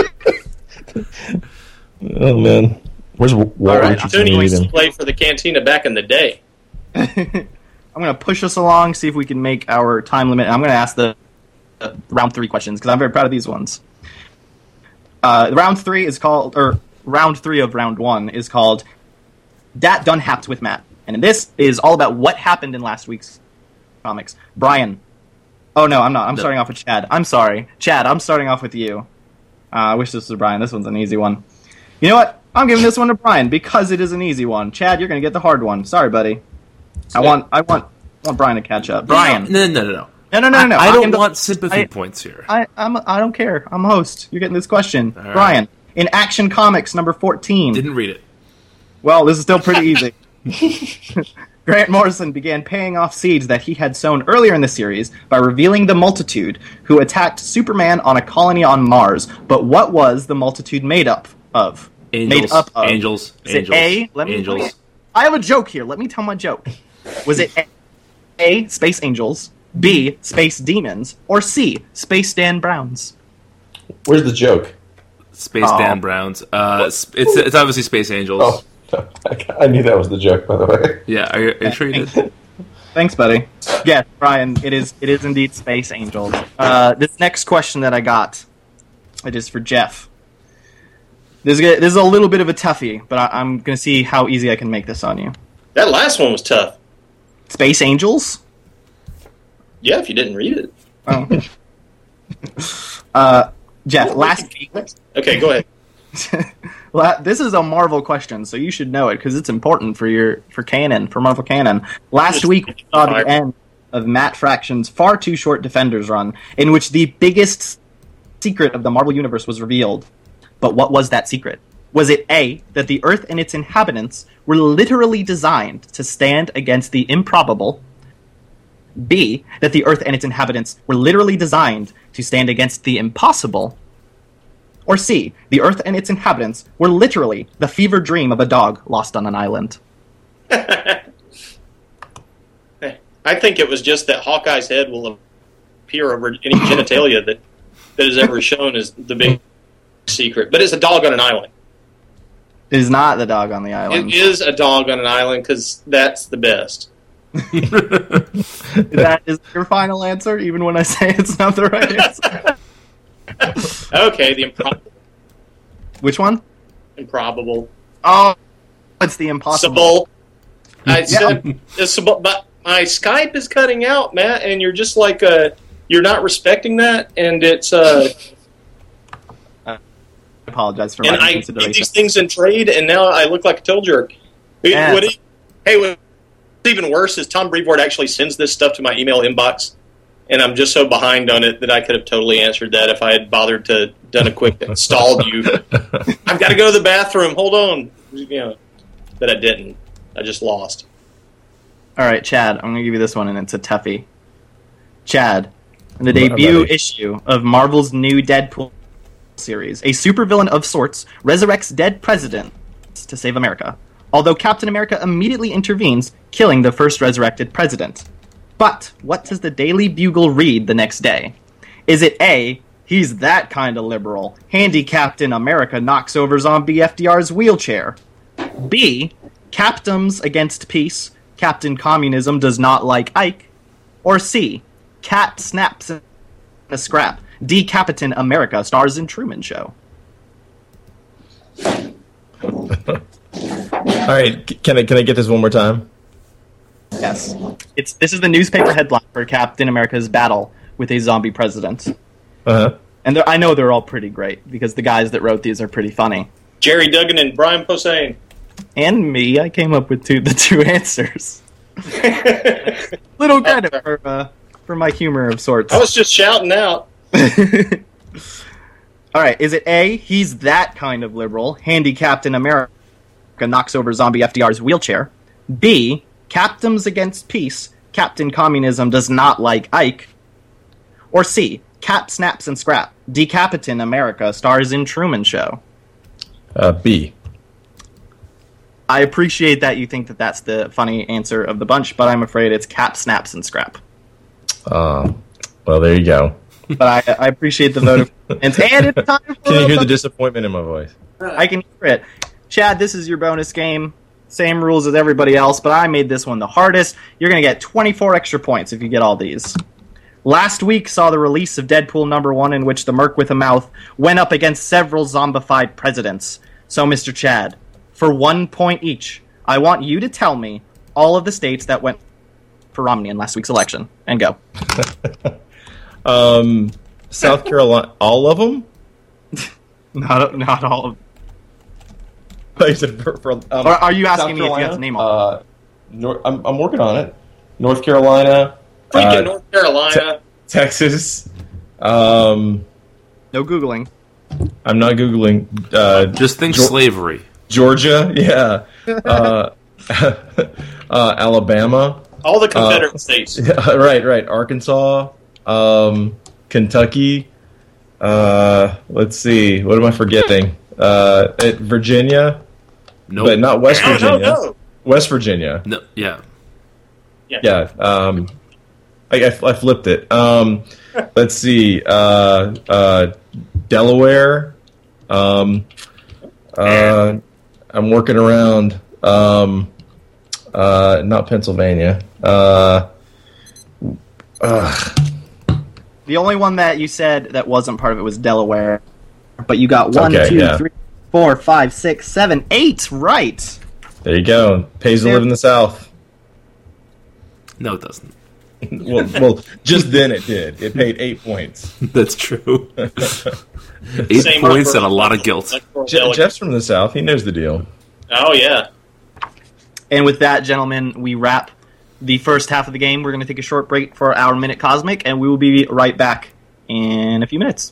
oh, man. Where's Walt right, Richardson? Tony when you used need to him? play for the Cantina back in the day. I'm going to push us along, see if we can make our time limit. I'm going to ask the uh, round three questions, because I'm very proud of these ones. Uh, round three is called, or round three of round one is called Dat Done Happed with Matt. And this is all about what happened in last week's comics. Brian. Oh, no, I'm not. I'm No. starting off with Chad. I'm sorry. Chad, I'm starting off with you. Uh, I wish this was Brian. This one's an easy one. You know what? I'm giving this one to Brian because it is an easy one. Chad, you're going to get the hard one. Sorry, buddy. I want, I want, I want Brian to catch up. Brian. No, no, no, no. No, no, no, no. I, I I'm don't the- want sympathy I- points here. I, I'm, I don't care. I'm a host. You're getting this question. All right. Brian, in Action Comics number fourteen. Didn't read it. Well, this is still pretty easy. Grant Morrison began paying off seeds that he had sown earlier in the series by revealing the Multitude, who attacked Superman on a colony on Mars. But what was the Multitude made up of? Angels. Made up of. Angels. Was Angels. it A? Let me, Angels. let me- I have a joke here. Let me tell my joke. Was it A, A, Space Angels, B, Space Demons, or C, Space Dan Browns? Where's the joke? Space Oh. Dan Browns. Uh, it's it's obviously Space Angels. Oh, I knew that was the joke, by the way. Yeah, are you, are you sure you did? Thanks, buddy. Yes, Brian, it is it is indeed Space Angels. Uh, this next question that I got It is for Jeff. This is, this is a little bit of a toughie, but I, I'm going to see how easy I can make this on you. That last one was tough. Space Angels? Yeah, if you didn't read it. Oh. uh, Jeff, last week... Okay, go ahead. This is a Marvel question, so you should know it because it's important for your for canon, for Marvel canon. Last week we saw the end of Matt Fraction's far too short Defenders run, in which the biggest secret of the Marvel Universe was revealed. But what was that secret? Was it A, that the Earth and its inhabitants were literally designed to stand against the improbable? B, that the Earth and its inhabitants were literally designed to stand against the impossible? Or C, the Earth and its inhabitants were literally the fever dream of a dog lost on an island? I think it was just that Hawkeye's head will appear over any genitalia that, that is ever shown as the big secret. But it's a dog on an island. It is not the dog on the island. It is a dog on an island because that's the best. That is your final answer, even when I say it's not the right answer? Okay, the improbable. Which one? Improbable. Oh, it's the impossible. I said, it's, but my Skype is cutting out, Matt, and you're just like, uh, you're not respecting that, and it's, uh... I apologize for and my I inconsideration. get these things in trade, and now I look like a toll jerk. Yeah. What he, hey, what's even worse is Tom Brevoort actually sends this stuff to my email inbox, and I'm just so behind on it that I could have totally answered that if I had bothered to done a quick stalled you. I've got to go to the bathroom. Hold on, you know. But I didn't. I just lost. All right, Chad, I'm going to give you this one, and it's a toughie. Chad, in the I'm debut ready. issue of Marvel's new Deadpool series, a supervillain of sorts resurrects dead presidents to save America, although Captain America immediately intervenes, killing the first resurrected president. But what does the Daily Bugle read the next day? Is it A, he's that kind of liberal, handicapped in America knocks over zombie F D R's wheelchair? B, Captains against peace, Captain Communism does not like Ike? Or C, Cat snaps in a scrap, Decapitin America stars in Truman Show? All right, c- can I can I get this one more time? Yes. It's this is the newspaper headline for Captain America's battle with a zombie president. Uh huh. And they're- I know they're all pretty great, because the guys that wrote these are pretty funny. Jerry Duggan and Brian Posehn. And me, I came up with two, the two answers. Little credit for, uh, for my humor of sorts. I was just shouting out. Alright, is it A, he's that kind of liberal, handicapped in America knocks over zombie F D R's wheelchair? B, Captains against peace, Captain Communism does not like Ike? Or C, Cap snaps and scrap, Decapitin America stars in Truman Show? Uh, B. I appreciate that you think that that's the funny answer of the bunch, but I'm afraid it's Cap snaps and scrap. Uh, well, there you go. But I, I appreciate the vote of and, and it's time for Can you hear a- the disappointment in my voice? I can hear it. Chad, this is your bonus game. Same rules as everybody else, but I made this one the hardest. You're going to get twenty-four extra points if you get all these. Last week saw the release of Deadpool number one, in which the Merc with a Mouth went up against several zombified presidents. So, Mister Chad, for one point each, I want you to tell me all of the states that went for Romney in last week's election. And go. Um, South Carolina, all of them? Not, not all of I said for, for, um, Or are you asking South me if you have Carolina? to name all? Uh, Nor- I'm, I'm working on it. North Carolina, Freaking uh, North Carolina. Texas. Um, No Googling. I'm not googling. Uh, Just think Geor- slavery. Georgia, yeah. Uh, uh, Alabama. All the Confederate states. Yeah, right, right. Arkansas, um, Kentucky. Uh, let's see. What am I forgetting? Uh, it, Virginia, No, but not West No, no, Virginia. no. West Virginia. no. Yeah, Yeah. Um, I, I, I flipped it. Um, let's see. Uh, uh, Delaware. Um, uh, I'm working around. Um, uh, not Pennsylvania. Uh, uh, The only one that you said that wasn't part of it was Delaware. but you got one, Okay, two, yeah. three, four, five, six, seven, eight right. There you go. Pays to live in the South. No, it doesn't. well, well, just then it did. It paid eight points. That's true. Eight Same points number. and a lot of guilt. Je- Jeff's from the South. He knows the deal. Oh, yeah. And with that, gentlemen, we wrap the first half of the game. We're going to take a short break for our Minute Cosmic, and we will be right back in a few minutes.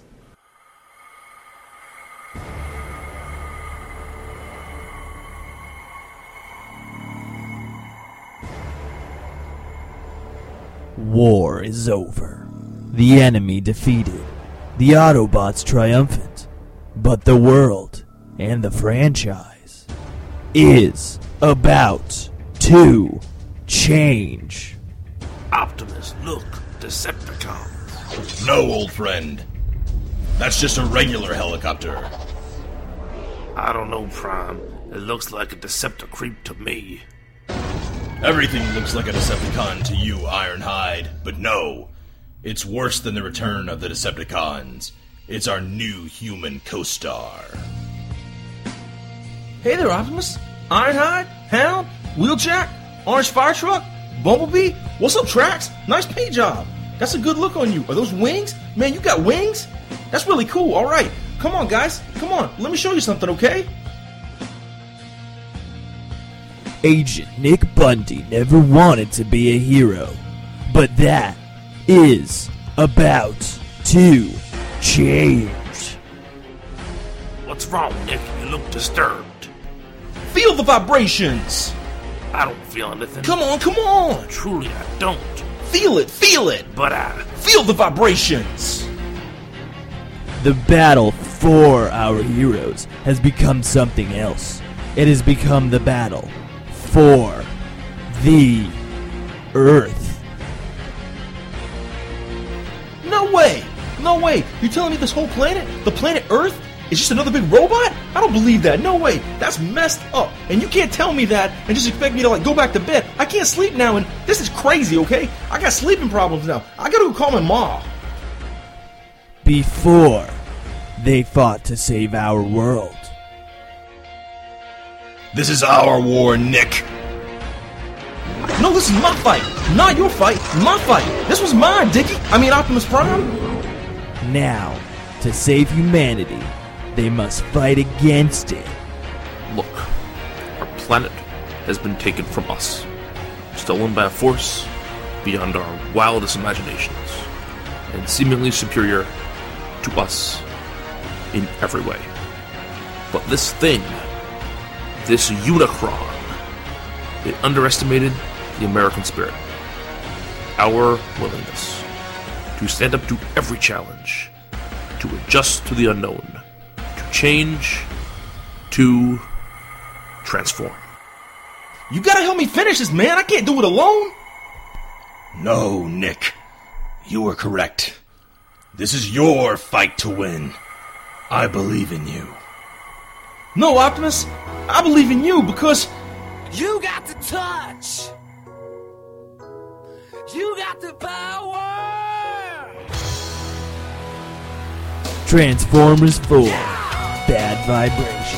War is over. The enemy defeated. The Autobots triumphant. But the world and the franchise is about to change. Optimus, look, Decepticons. No, old friend. That's just a regular helicopter. I don't know, Prime. It looks like a Decepticreep to me. Everything looks like a Decepticon to you, Ironhide, but no. It's worse than the return of the Decepticons. It's our new human co-star. Hey there, Optimus. Ironhide, Hound, Wheeljack, Orange Fire Truck, Bumblebee. What's up, Trax? Nice paint job. That's a good look on you. Are those wings? Man, you got wings? That's really cool. All right. Come on, guys. Come on. Let me show you something, okay? Agent Nick Bundy never wanted to be a hero, but that is about to change. What's wrong, Nick? You look disturbed. Feel the vibrations. I don't feel anything. Come on, come on. Truly, I don't. Feel it, feel it. But I... Feel the vibrations. The battle for our heroes has become something else. It has become the battle for the Earth. No way! No way! You're telling me this whole planet, the planet Earth, is just another big robot? I don't believe that. No way. That's messed up. And you can't tell me that and just expect me to, like, go back to bed. I can't sleep now, and this is crazy, okay? I got sleeping problems now. I gotta go call my mom. Before they fought to save our world. This is our war, Nick. No, this is my fight. Not your fight. My fight. This was mine, Dickie. I mean, Optimus Prime. Now, to save humanity, they must fight against it. Look, our planet has been taken from us, stolen by a force beyond our wildest imaginations, and seemingly superior to us in every way. But this thing, this Unicron, it underestimated the American spirit, our willingness to stand up to every challenge, to adjust to the unknown, to change, to transform. You gotta help me finish this, man. I can't do it alone. No, Nick. You were correct. This is your fight to win. I believe in you. No, Optimus. I believe in you because... You got the touch. You got the power. Transformers four. Bad Vibrations.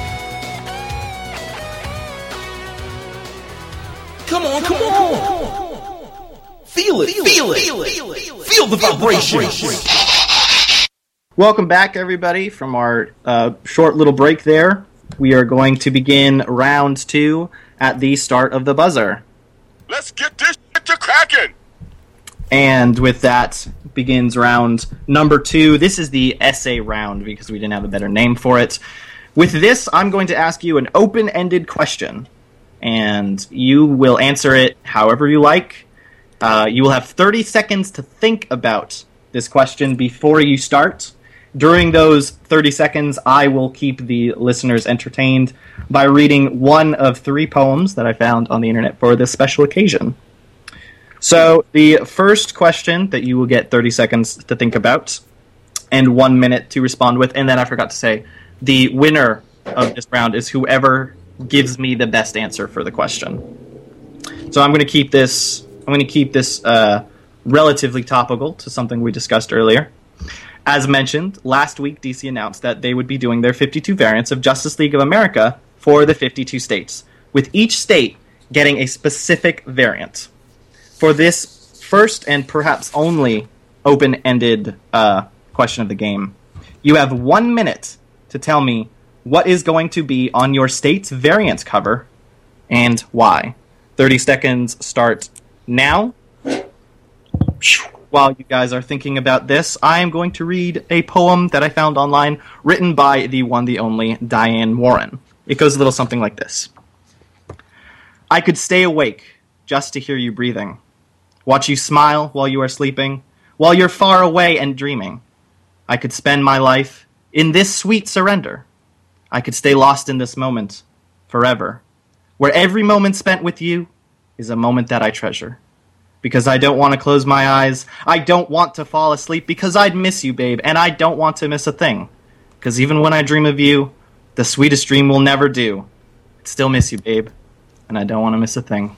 Come on, come on. Feel it, feel it, feel it. Feel the vibrations. Welcome back, everybody, from our uh, short little break there. We are going to begin round two at the start of the buzzer. Let's get this shit to cracking. And with that begins round number two. This is the essay round because we didn't have a better name for it. With this, I'm going to ask you an open-ended question, and you will answer it however you like. Uh, you will have thirty seconds to think about this question before you start. During those thirty seconds, I will keep the listeners entertained by reading one of three poems that I found on the internet for this special occasion. So, the first question that you will get thirty seconds to think about, and one minute to respond with, and then I forgot to say, the winner of this round is whoever gives me the best answer for the question. So I'm going to keep this, I'm going to keep this uh, relatively topical to something we discussed earlier. As mentioned, last week D C announced that they would be doing their fifty-two variants of Justice League of America for the fifty-two states, with each state getting a specific variant. For this first and perhaps only open-ended uh, question of the game, you have one minute to tell me what is going to be on your state's variant cover and why. thirty seconds start now. While you guys are thinking about this, I am going to read a poem that I found online written by the one, the only Diane Warren. It goes a little something like this. I could stay awake just to hear you breathing, watch you smile while you are sleeping, while you're far away and dreaming. I could spend my life in this sweet surrender. I could stay lost in this moment forever, where every moment spent with you is a moment that I treasure. Because I don't want to close my eyes. I don't want to fall asleep because I'd miss you, babe, and I don't want to miss a thing. Because even when I dream of you, the sweetest dream will never do. I'd still miss you, babe, and I don't want to miss a thing.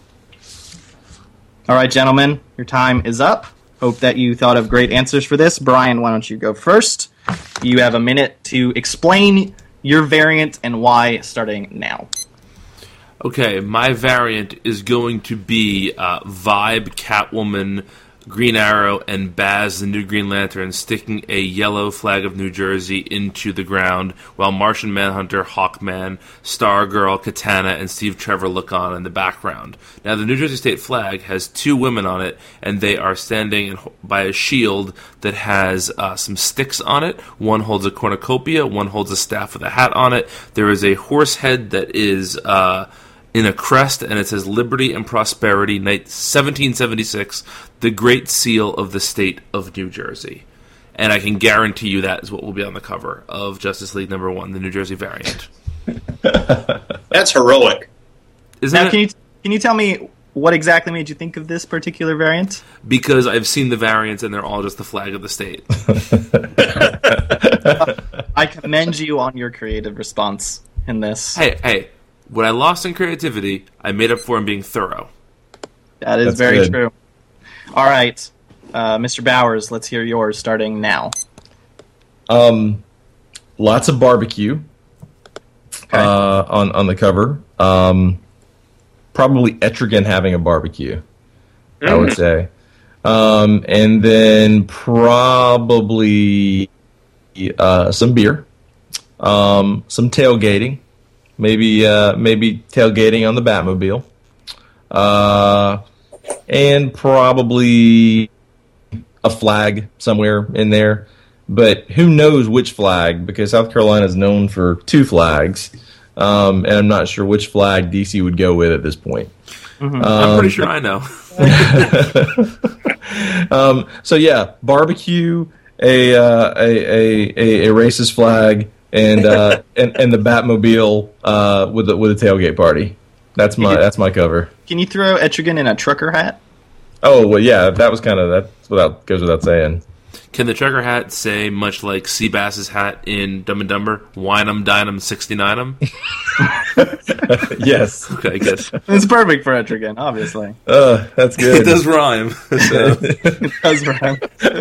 All right, gentlemen, your time is up. Hope that you thought of great answers for this. Brian, why don't you go first? You have a minute to explain your variant and why, starting now. Okay, my variant is going to be uh, Vibe, Catwoman, Green Arrow, and Baz, the new Green Lantern, sticking a yellow flag of New Jersey into the ground while Martian Manhunter, Hawkman, Stargirl, Katana, and Steve Trevor look on in the background. Now, the New Jersey state flag has two women on it, and they are standing by a shield that has uh, some sticks on it. One holds a cornucopia, one holds a staff with a hat on it. There is a horse head that is... Uh, in a crest, and it says Liberty and Prosperity, night seventeen seventy-six, the Great Seal of the State of New Jersey. And I can guarantee you that is what will be on the cover of Justice League number one, the New Jersey variant. That's heroic. Isn't now, it? Can you, can you tell me what exactly made you think of this particular variant? Because I've seen the variants, and they're all just the flag of the state. I commend you on your creative response in this. Hey, hey. What I lost in creativity, I made up for in being thorough. That is That's very good. true. All right, uh, Mister Bowers, let's hear yours starting now. Um, lots of barbecue Okay. uh, on on the cover. Um, probably Etrigan having a barbecue, I would say. Um, and then probably uh, some beer, um, some tailgating. Maybe uh, maybe tailgating on the Batmobile, uh, and probably a flag somewhere in there. But who knows which flag, because South Carolina is known for two flags, um, and I'm not sure which flag D C would go with at this point. Mm-hmm. Um, I'm pretty sure I know. um, so yeah, barbecue, a, uh, a, a, a, a racist flag, and uh, and and the Batmobile uh, with the, with a tailgate party. That's my that's my cover. Can you throw Etrigan in a trucker hat? Oh well, yeah, that was kind of that's without goes without saying. Can the trucker hat say, much like Seabass's hat in Dumb and Dumber, wine 'em, dine 'em, sixty-nine 'em? Yes. Okay, good. It's perfect for Etrigan, obviously. Uh, that's good. It does rhyme. So. It does rhyme.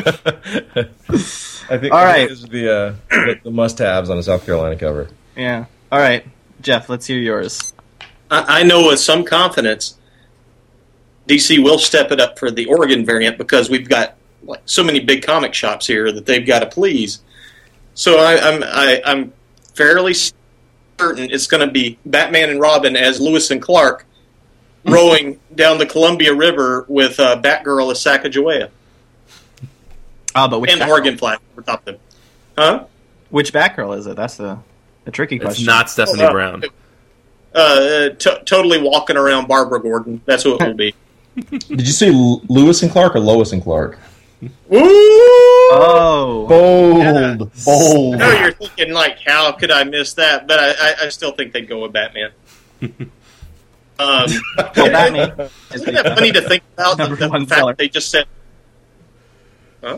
I think, All I right. think those are the, uh, the, the must-haves on a South Carolina cover. Yeah. All right, Jeff, let's hear yours. I, I know with some confidence D C will step it up for the Oregon variant because we've got like so many big comic shops here that they've got to please. So I, I'm I, I'm fairly certain it's going to be Batman and Robin as Lewis and Clark rowing down the Columbia River with uh, Batgirl as Sacagawea. Oh, but which and Batgirl? Oregon flag over top of them. Huh? Which Batgirl is it? That's the the tricky It's question. not Stephanie Oh, uh, Brown. Uh, t- totally walking around Barbara Gordon. That's who it will be. Did you say L- Lewis and Clark or Lois and Clark? Woo! Oh, Bold, Yeah. bold. No, you're thinking like, how could I miss that? But I, I, I still think they'd go with Batman. Um, well, Batman is isn't that funny to think about the, Number the one fact seller. they just said, huh?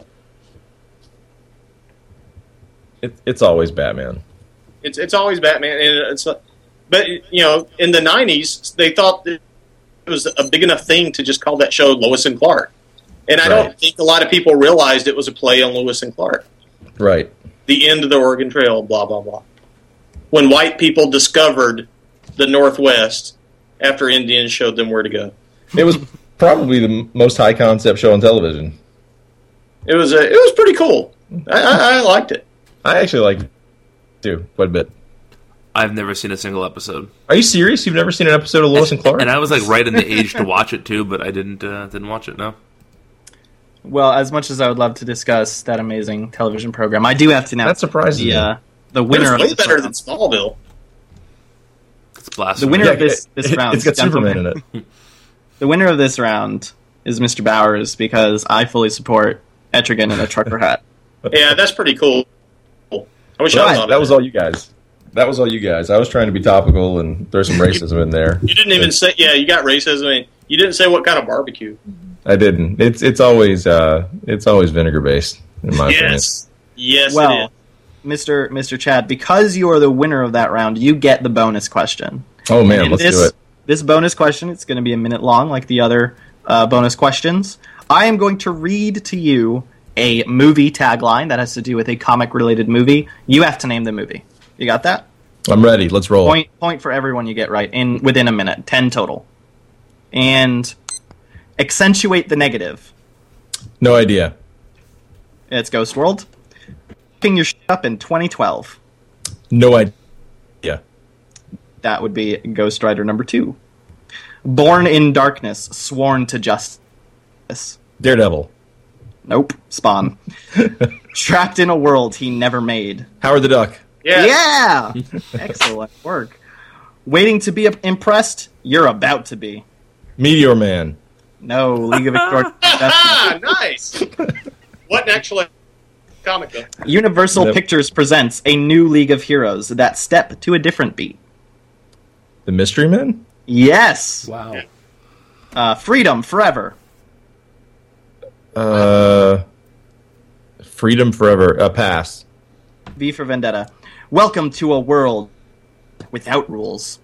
It, it's always Batman. It's it's always Batman, and it's uh, but you know, in the nineties, they thought that it was a big enough thing to just call that show Lois and Clark, and I Right. don't think a lot of people realized it was a play on Lois and Clark. Right. The end of the Oregon Trail, blah, blah, blah. When white people discovered the Northwest after Indians showed them where to go. It was probably the m- most high concept show on television. It was a, it was pretty cool. I, I, I liked it. I actually liked it too, quite a bit. I've never seen a single episode. Are you serious? You've never seen an episode of Lois and Clark? And I was like right in the age to watch it too, but I didn't uh, didn't watch it. No. Well, as much as I would love to discuss that amazing television program, I do have to now. That surprises the, me. uh, the winner It was way of this better round. than Smallville. It's The blasphemy. winner Yeah, of this, it- this it- round. It's got gentlemen, Superman in it. The winner of this round is Mister Bowers because I fully support Etrigan in a trucker hat. Yeah, that's pretty cool. I wish I was Right, on that it. was all you guys. That was all you guys. I was trying to be topical and throw some racism in there. You didn't even say, yeah, you got racism. And you didn't say what kind of barbecue. I didn't. It's it's always uh, it's always vinegar based in my Yes. Yes, it Well, is. Mister Mister Chad, because you are the winner of that round, you get the bonus question. opinion. Oh man, And let's this, do it. This bonus question, it's going to be a minute long like the other uh, bonus questions. I am going to read to you a movie tagline that has to do with a comic-related movie. You have to name the movie. You got that? I'm ready. Let's roll. Point point for everyone you get right in within a minute. Ten total. And accentuate the negative. No idea. It's Ghost World. Picking your shit up in twenty twelve. No idea. That would be Ghost Rider number two. Born in Darkness, Sworn to Justice. Daredevil. Nope. Spawn. Trapped in a world he never made. Howard the Duck. Yeah. Yeah! Excellent work. Waiting to be impressed? You're about to be. Meteor Man. No, League of Extraordinary Ah, nice. Wasn't actually a comic, though. Universal Yep. Pictures presents a new League of Heroes that step to a different beat. The Mystery Men. Yes! Wow. Uh, Freedom Forever. Uh, Freedom Forever. Uh, pass. V for Vendetta. Welcome to a world without rules.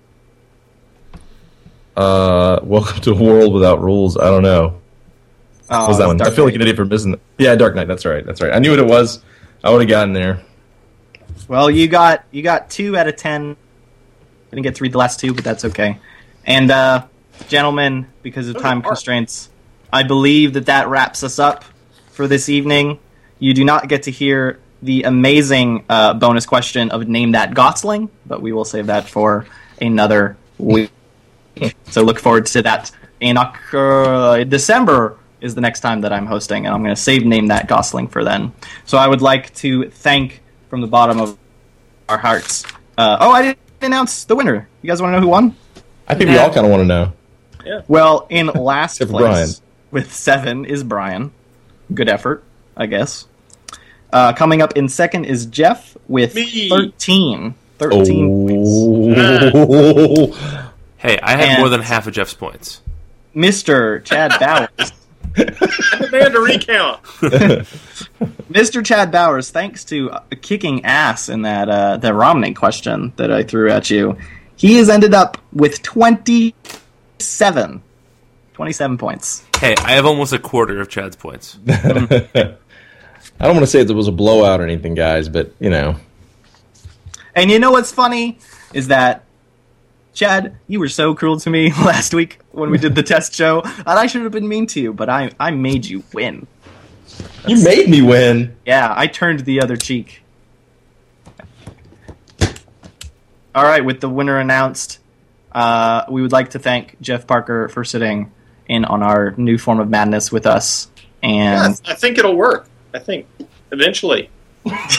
Uh, Welcome to a World Without Rules. I don't know. Oh, What was that one? Dark I feel like Knight. an idiot for missing it. Yeah, Dark Knight. That's right. That's right. I knew what it was. I would have gotten there. Well, you got you got two out of ten. I didn't get to read the last two, but that's okay. And uh, gentlemen, because of time constraints, I believe that that wraps us up for this evening. You do not get to hear the amazing uh, bonus question of Name That Gosling, but we will save that for another week. So look forward to that. In uh, December is the next time that I'm hosting, and I'm going to save Name That Gosling for then. So I would like to thank from the bottom of our hearts. Uh, oh, I didn't announce the winner. You guys want to know who won? I think we all kind of want to know. Well, in last Except for place Brian. with seven is Brian. Good effort, I guess. Uh, coming up in second is Jeff with Me. thirteen. thirteen points. Oh. Hey, I had And- more than half of Jeff's points. Mister Chad Bowers. I demand a recount. Mister Chad Bowers, thanks to uh, kicking ass in that uh, the Romney question that I threw at you, he has ended up with twenty-seven. twenty-seven points. Hey, I have almost a quarter of Chad's points. I don't want to say that it was a blowout or anything, guys, but, you know. And you know what's funny is that, Chad, you were so cruel to me last week when we did the test show, and I should have been mean to you, but I, I made you win. You made me win. Yeah, I turned the other cheek. All right, with the winner announced, uh, we would like to thank Jeff Parker for sitting in on our new form of madness with us. Yeah, And I think it'll work. I think eventually. That's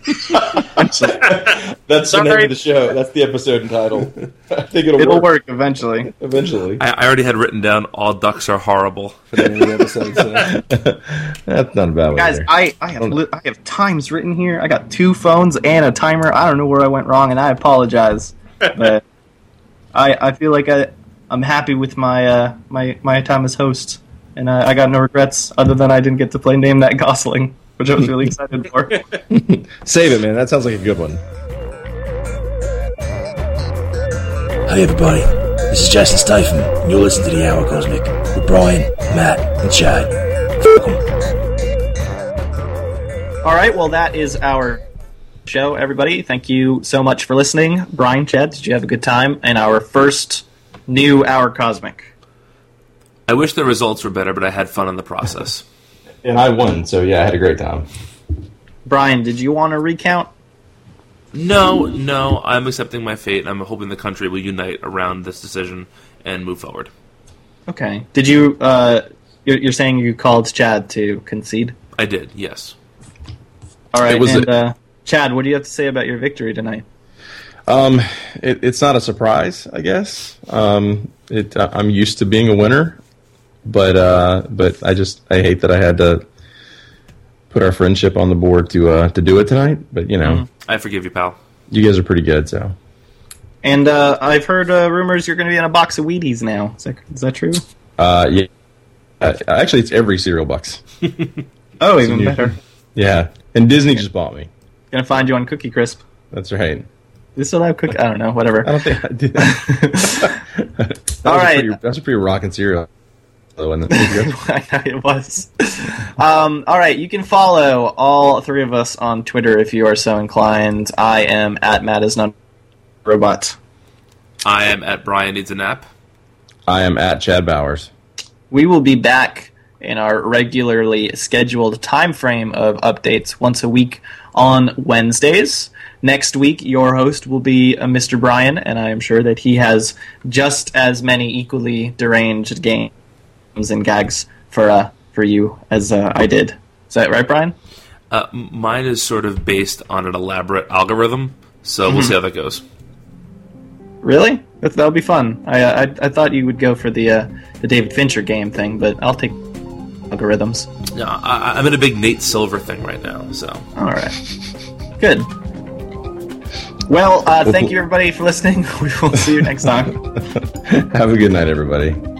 the name Sorry. of the show. That's the episode title. I think it'll, it'll work. work eventually. Eventually. I, I already had written down all ducks are horrible for the name of the episode. So. That's not a bad one. Guys, either. I, I have li- I have times written here. I got two phones and a timer. I don't know where I went wrong, and I apologize. But I I feel like I I'm happy with my uh my my time as host, and uh, I got no regrets other than I didn't get to play Name That Gosling, which I was really excited for. Save it, man. That sounds like a good one. Hey everybody, this is Jason Statham, and you're listening to The Hour Cosmic with Brian, Matt, and Chad. F*** 'em. All right, well, that is our show, everybody. Thank you so much for listening. Brian, Chad, did you have a good time in our first new Hour Cosmic? I wish the results were better, but I had fun in the process. And I won, so yeah, I had a great time. Brian, did you want to recount? No, no, I'm accepting my fate. I'm hoping the country will unite around this decision and move forward. Okay. Did you, uh, you're, you're saying you called Chad to concede? I did, yes. All right, It was and a- uh, Chad, what do you have to say about your victory tonight? Um, it, it's not a surprise, I guess. Um, it, uh, I'm used to being a winner, but uh, but I just I hate that I had to put our friendship on the board to uh, to do it tonight. But you know, Mm. I forgive you, pal. you guys are pretty good, so. And uh, I've heard uh, rumors you're going to be in a box of Wheaties now. Is that, is that true? Uh, yeah. Uh, actually, it's every cereal box. Oh, even better. Yeah, and Disney just bought me. Going to find you on Cookie Crisp. That's right. They still have Cookie... I don't know, whatever. I don't think I did. that All was right. A pretty, that's a pretty rockin' cereal. Wasn't it? I know it was. Um, all right, you can follow all three of us on Twitter if you are so inclined. I am at Matt is not robot. I am at Brian Needs a Nap. I am at Chad Bowers. We will be back in our regularly scheduled time frame of updates once a week on Wednesdays. Next week, your host will be uh, Mister Brian, and I am sure that he has just as many equally deranged games and gags for uh, for you as uh, I did. Is that right, Brian? Uh, m- mine is sort of based on an elaborate algorithm, so we'll Mhm. see how that goes. Really? That that would be fun. I, I I thought you would go for the uh, the David Fincher game thing, but I'll take algorithms. No, I, I'm in a big Nate Silver thing right now, so. All right. Good. Well, uh, thank you everybody for listening. We will see you next time. Have a good night, everybody.